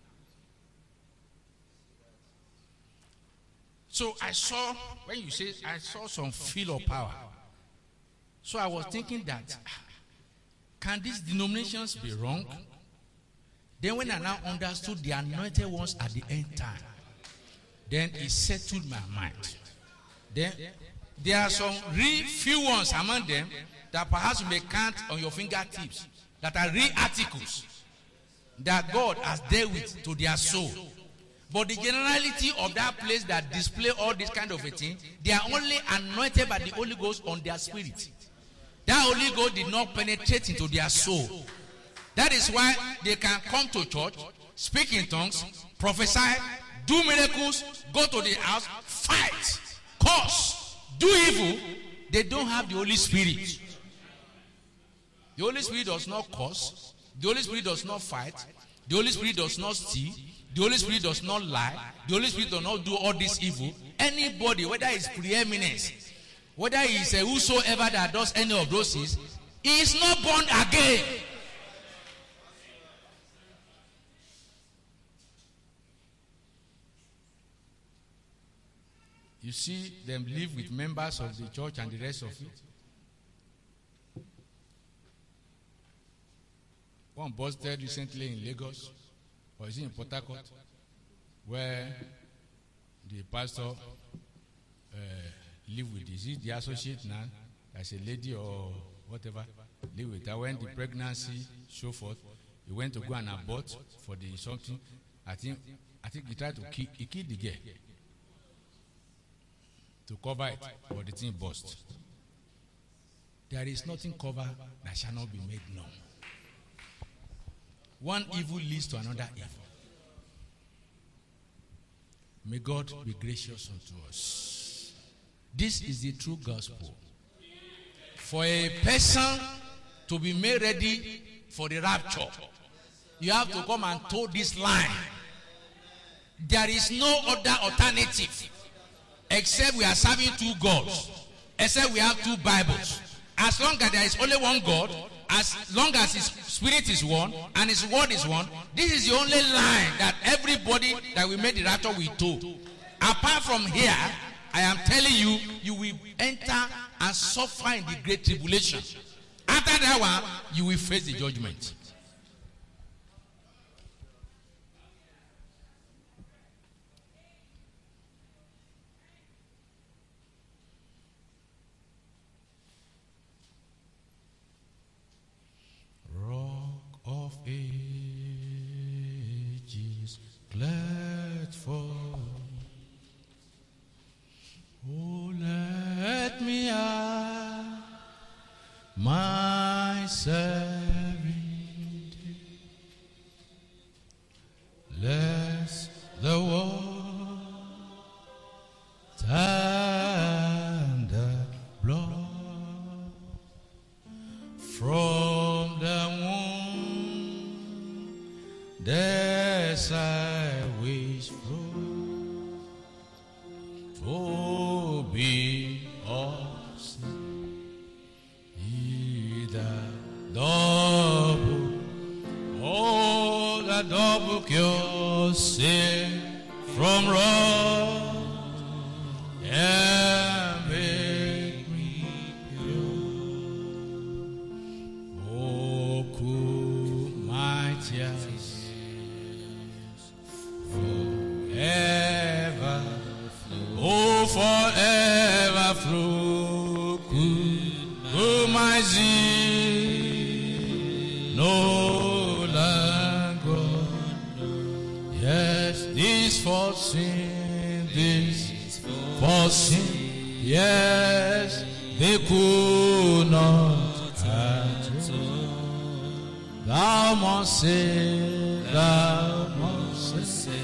So I saw, when you say, I saw some feel of power. So I was thinking that, can these denominations be wrong? Then when I now understood the anointed ones at the end time, then it settled my mind. Then there are some real few ones among them that perhaps you may count on your fingertips, that are real articles that God has dealt with to their soul. But the generality of that place that display all this kind of a thing, they are only anointed by the Holy Ghost on their spirit. That Holy Ghost did not penetrate into their soul. That is why they can come to church, speak in tongues, prophesy, do miracles, go to the house, fight, curse, do evil. They don't have the Holy Spirit. The Holy Spirit does not curse. The Holy Spirit does not fight. The Holy Spirit does not steal. The Holy Spirit does not lie. The Holy Spirit does not do all this evil. Anybody, whether it's preeminence, whether it's whosoever that does any of those things, he is not born again. You see them live with members of the church and the rest of it. One busted recently in Lagos, or is it in Port Harcourt, where the pastor live with, is it the associate now, as a lady or whatever, live with her. When the pregnancy show forth, he went to go and abort for the something. I think he tried to kill the girl to cover it, but the thing burst. There is nothing covered that shall not be made known. One evil leads to another evil. May God be gracious unto us. This is the true gospel. For a person to be made ready for the rapture, you have to come and toe this line. There is no other alternative except we are serving two gods, except we have two Bibles. As long as there is only one God, as long as his spirit is one and his word is one, this is the only line that everybody that will make the rapture will toe. Apart from here, I am telling you, you will enter and suffer in the great tribulation. After that one, you will face the judgment. Rock of ages, glad for. Oh, let me have myself in thee, lest the world and the blood from the womb, there's I wish for. Oh, be awesome, either double, oh, the double cure, save from wrong, and make me pure. Oh, cool my tears forever. Oh, forever flow, good my zeal, no longer. Yes, this for sin, yes, they could not atone. Thou must save, thou must save.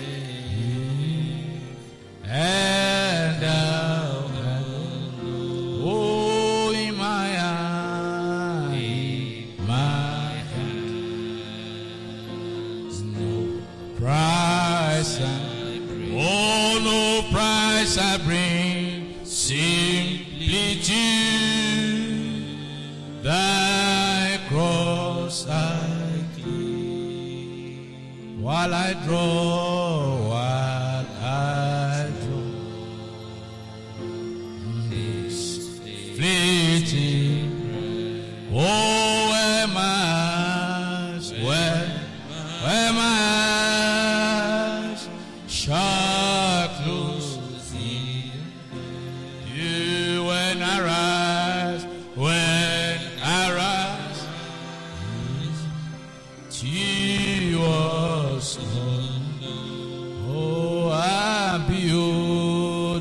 And thou hast, oh, in my hands, no price no price I bring, simply to thy cross I cling, while I draw, fleeting, oh, where my eyes shall close, you when I rise, to was oh, I behold,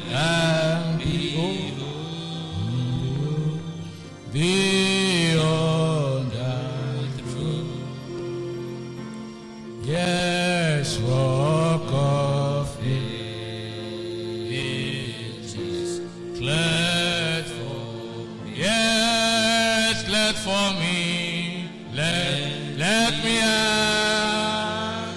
beyond thy throne, yes, rock of ages, glad for me, yes, glad for me, let me have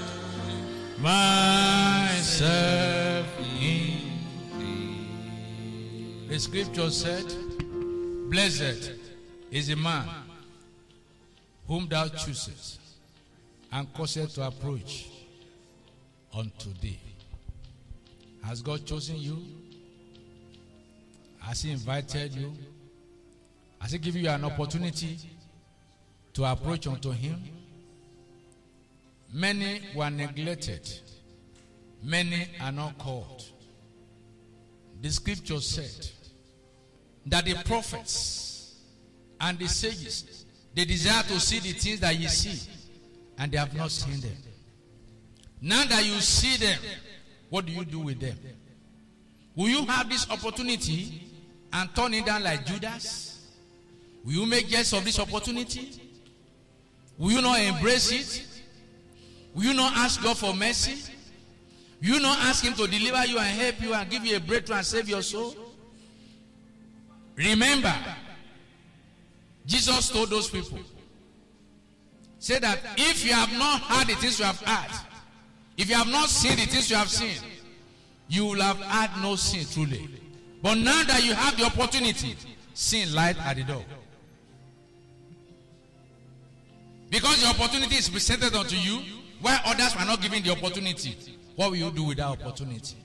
myself in thee. The scripture said, blessed is the man whom thou choosest and causest to approach unto thee. Has God chosen you? Has he invited you? Has he given you an opportunity to approach unto him? Many were neglected. Many are not called. The scripture said that the prophets and the sages, they desire to see the things that you see, and they have not seen them. Now that you see them, what do you do with them? Will you have this opportunity and turn it down like Judas? Will you make use of this opportunity? Will you not embrace it? Will you not ask God for mercy? Will you not ask him to deliver you and help you and give you a breakthrough and save your soul? Remember, Jesus told those people, Say that if you have not heard the things you have heard, if you have not seen the things you have seen, you will have had no sin truly. But now that you have the opportunity, sin lies at the door. Because the opportunity is presented unto you, while others were not given the opportunity, what will you do with that opportunity?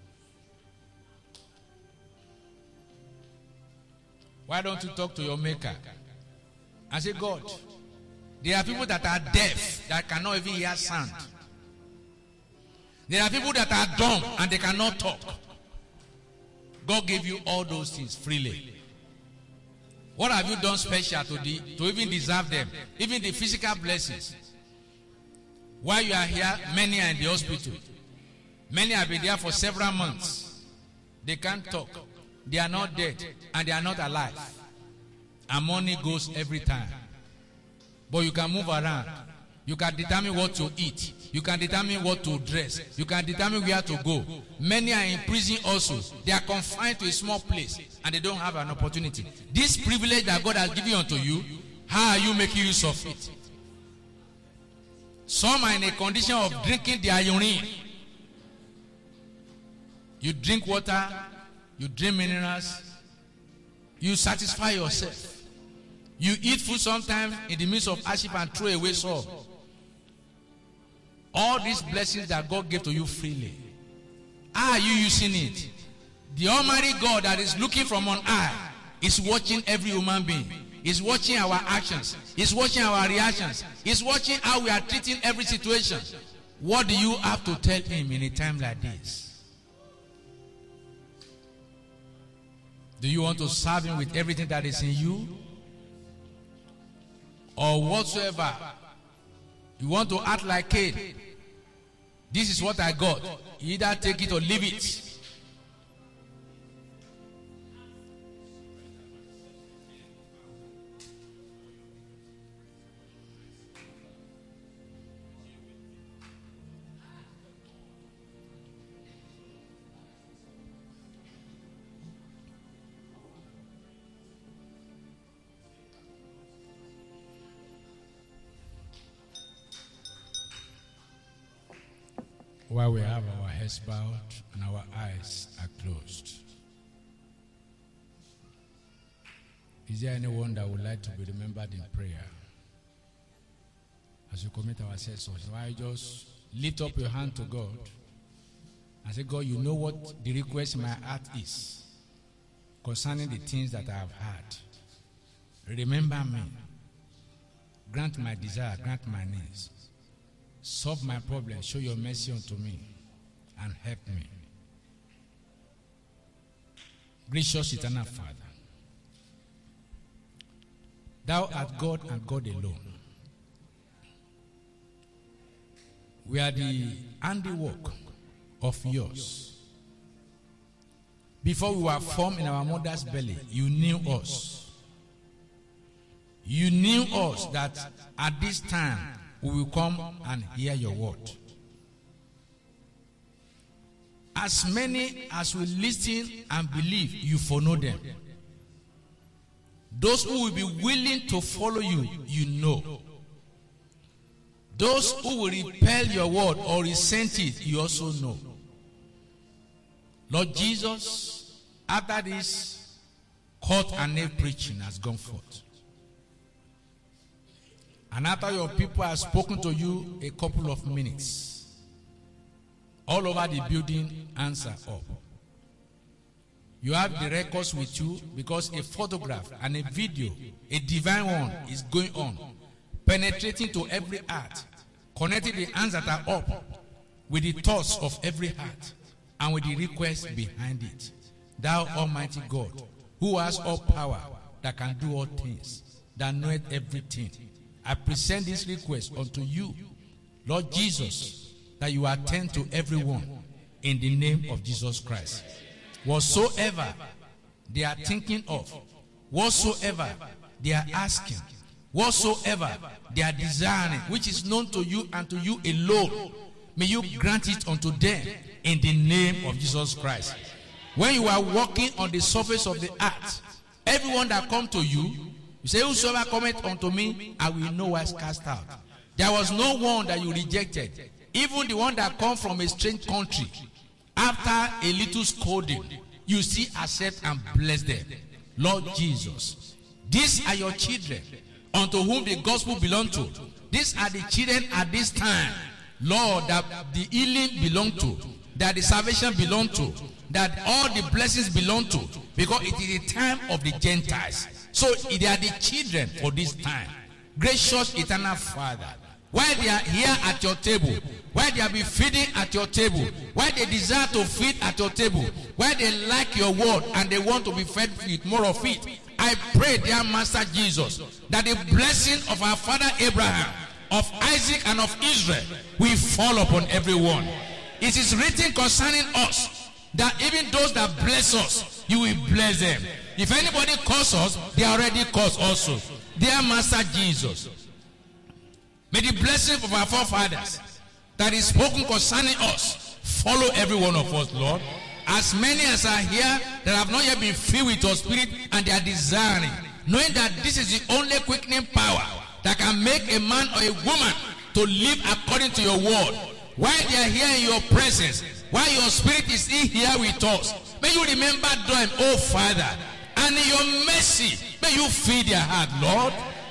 Why don't you talk to your maker and say, God, there are people that are deaf that cannot even hear sound. There are people that are dumb and they cannot talk. God gave you all those things freely. What have you done special to even deserve them? Even the physical blessings. While you are here, many are in the hospital. Many have been there for several months. They can't talk. They are not dead and they are not alive. And money goes every time. But you can move around. You can determine what to eat. You can determine what to dress. You can determine where to go. Many are in prison also. They are confined to a small place and they don't have an opportunity. This privilege that God has given unto you, how are you making use of it? Some are in a condition of drinking their urine. You drink water, you drink minerals, you satisfy yourself. You eat food sometimes in the midst of hardship and throw away some. All these blessings that God gave to you freely, how are you using it? The Almighty God that is looking from on high is watching every human being. He's watching our actions. He's watching our reactions. He's watching how we are treating every situation. What do you have to tell him in a time like this? Do you want to serve him with everything that is in you? Or whatsoever? You want to act like Cain? This is what I got. Either take it or leave it. While we have our heads bowed and our eyes are closed, is there anyone that would like to be remembered in prayer? As we commit ourselves, why just lift up your hand to God and say, God, you know what the request in my heart is concerning the things that I have had. Remember me. Grant my desire, grant my needs. Solve my problem, show your mercy unto me, and help me. Gracious eternal Father, thou art God and God alone. We are the handiwork of yours. Before we were formed in our mother's belly, you knew us. You knew us that at this time we will come and hear your word. As many as will listen and believe, you follow them. Those who will be willing to follow you, you know. Those who will repel your word or resent it, you also know. Lord Jesus, after this court and nail preaching has gone forth, and after your people have spoken to you a couple of minutes, all over the building, answer up. You have the records with you because a photograph and a video, a divine one, is going on, penetrating to every heart, connecting the hands that are up with the thoughts of every heart and with the request behind it. Thou Almighty God, who has all power, that can do all things, that knoweth everything, I present this request unto you, Lord Jesus, that you attend to everyone in the name of Jesus Christ. Whatsoever they are thinking of, whatsoever they are asking, whatsoever they are desiring, which is known to you and to you alone, may you grant it unto them in the name of Jesus Christ. When you are walking on the surface of the earth, everyone that come to you, you say, whosoever cometh unto me, I will no wise cast out. There was no one that you rejected. Even the one that come from a strange country, after a little scolding, you still accept and bless them. Lord Jesus, these are your children, unto whom the gospel belongs to. These are the children at this time, Lord, that the healing belong to, that the salvation belong to, that all the blessings belong to, because it is the time of the Gentiles. So they are the children for this time. Gracious eternal Father, while they are here at your table, while they have been feeding at your table, while they desire to feed at your table, while they like your word and they want to be fed with more of it, I pray, dear Master Jesus, that the blessing of our father Abraham, of Isaac and of Israel will fall upon everyone. It is written concerning us that even those that bless us, you will bless them. If anybody calls us, they are already called also. Dear Master Jesus, may the blessing of our forefathers that is spoken concerning us follow every one of us, Lord. As many as are here that have not yet been filled with your spirit and they are desiring, knowing that this is the only quickening power that can make a man or a woman to live according to your word. While they are here in your presence, while your spirit is in here with us, may you remember them, oh Father, and in your mercy, may you feed their heart, Lord.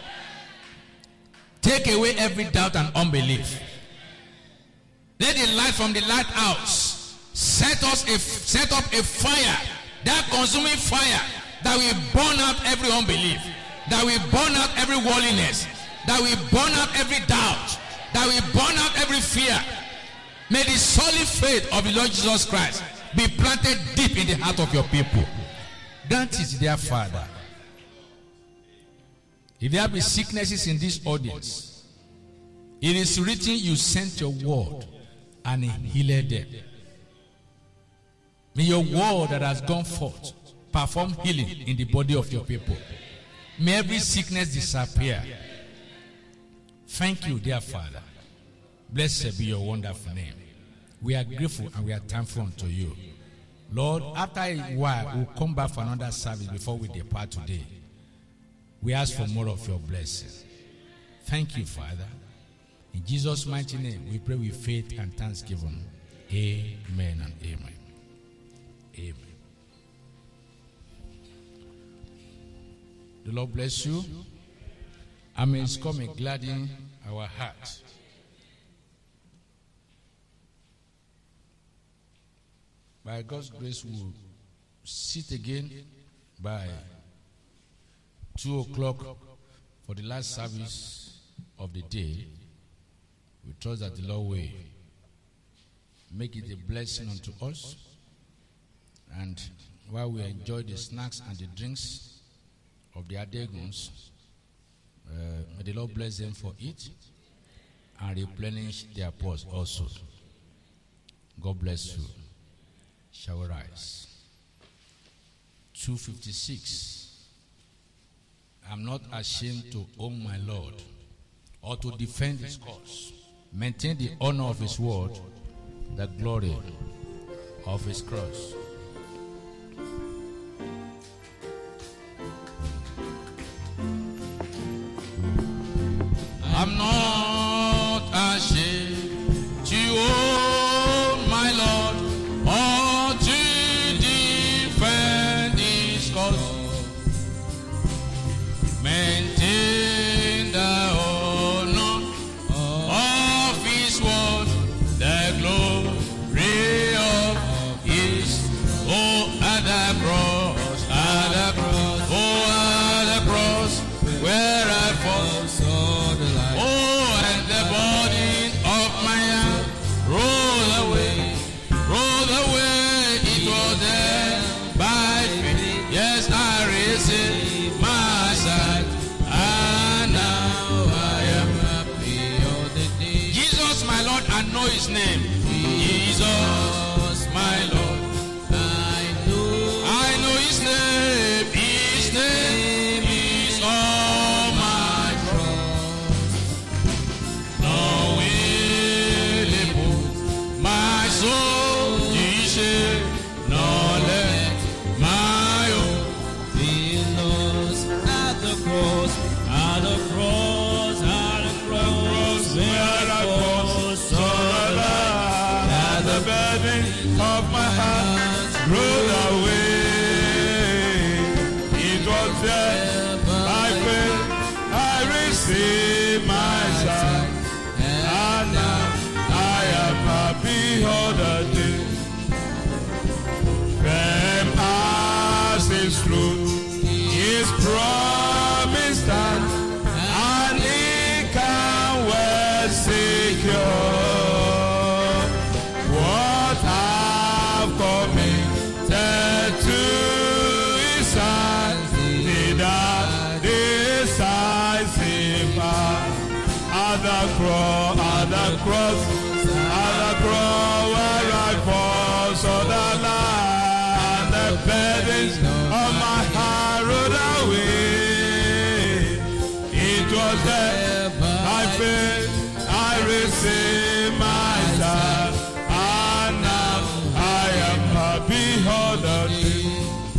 Take away every doubt and unbelief. Let the light from the lighthouse set up a fire, that consuming fire that will burn out every unbelief, that will burn out every worldliness, that will burn out every doubt, that will burn out every fear. May the solid faith of the Lord Jesus Christ be planted deep in the heart of your people. Grant it, dear Father. If there be sicknesses in this audience, it is written you sent your word and it healed them. May your word that has gone forth perform healing in the body of your people. May every sickness disappear. Thank you, dear Father. Blessed be your wonderful name. We are grateful and we are thankful unto you. Lord, after a while, we'll come back for another service before we depart today. We ask for more of your blessing. Thank you, Father. In Jesus' mighty name, we pray with faith and thanksgiving. Amen and amen. Amen. The Lord bless you. And may His coming gladden our hearts. By God's grace, we will sit again by 2 o'clock for the last service of the day. We trust that the Lord will make it a blessing unto us. And while we enjoy the snacks and the drinks of the Adegons, may the Lord bless them for it and replenish their purse also. God bless you. Shall we rise? 256. I'm not ashamed to own my Lord or to defend His cause. Maintain the honor of His word, the glory of His cross. I'm not ashamed to own my Lord or to defend His cause. Maintain the honor of His word, the glory of His. Oh, at the cross, oh, at the cross, where I fall. His name, Jesus, my Lord. I know His name. His name is all my trust. No will put my soul to shame, nor let my own be lost at the cross, at the cross, at the cross. of my heart rolled away. It was there by faith I received my sight, and now I am happy all the day. When passes through His promised stand, and He can well secure what I've committed to His hands. Neither decisive at the cross, where I fall so the line, the burdens of my heart rolled away. It was there by faith I received my sight, and now I am happy all the day.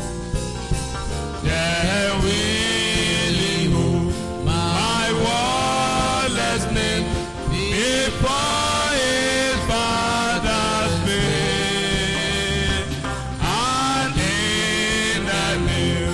Then will He hold my warless name before His Father's face, and in the new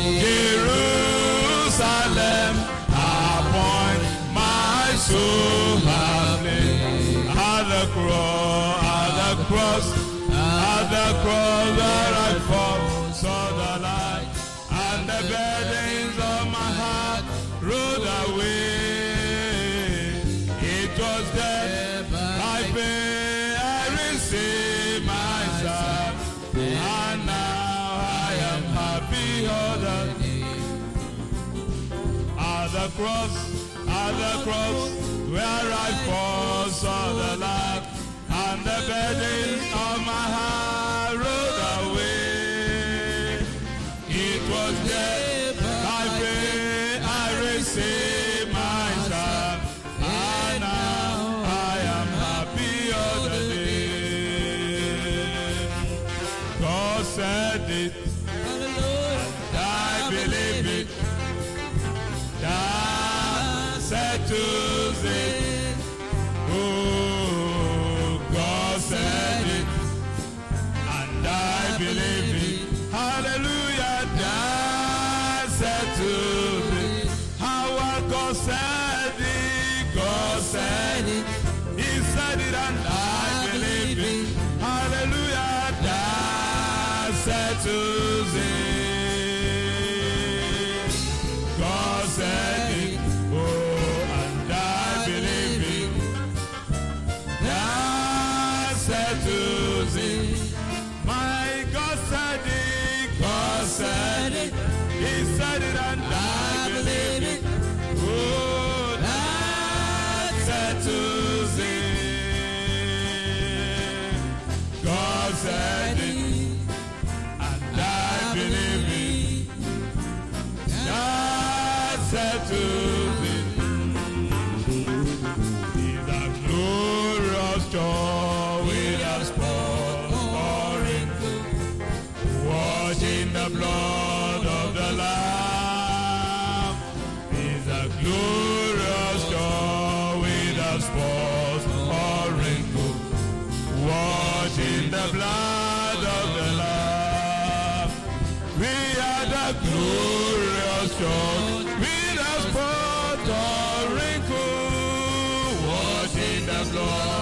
Jerusalem appoint my soul happy. At the cross, where I fall, saw the light, and the burdens of my heart rolled away. It was there by faith I received my sight, and now I am happy all the day. At the cross, where I fall, saw the light, and the burdens of my heart rolled away. It was there by faith I received my sight, and now I am happy all the day. God said it, and I believe it. That settles it. Oh, God said it, and I believe it. Hallelujah, that settles it. How God said it, God said it. He said it, and I believe it. Hallelujah, that settles it. God said it, oh, and I believe it. That settles it. My God said it, God said it. He said it, and I believe it. Oh, that settles it. God said it, and I believe it. That settles it. Is a glorious joy without spot or wrinkle, washed in the blood of the Lamb. Is a glorious joy without spot or wrinkle, washed in the blood of the Lamb. We are the glorious joy without spot or wrinkle, washed in the blood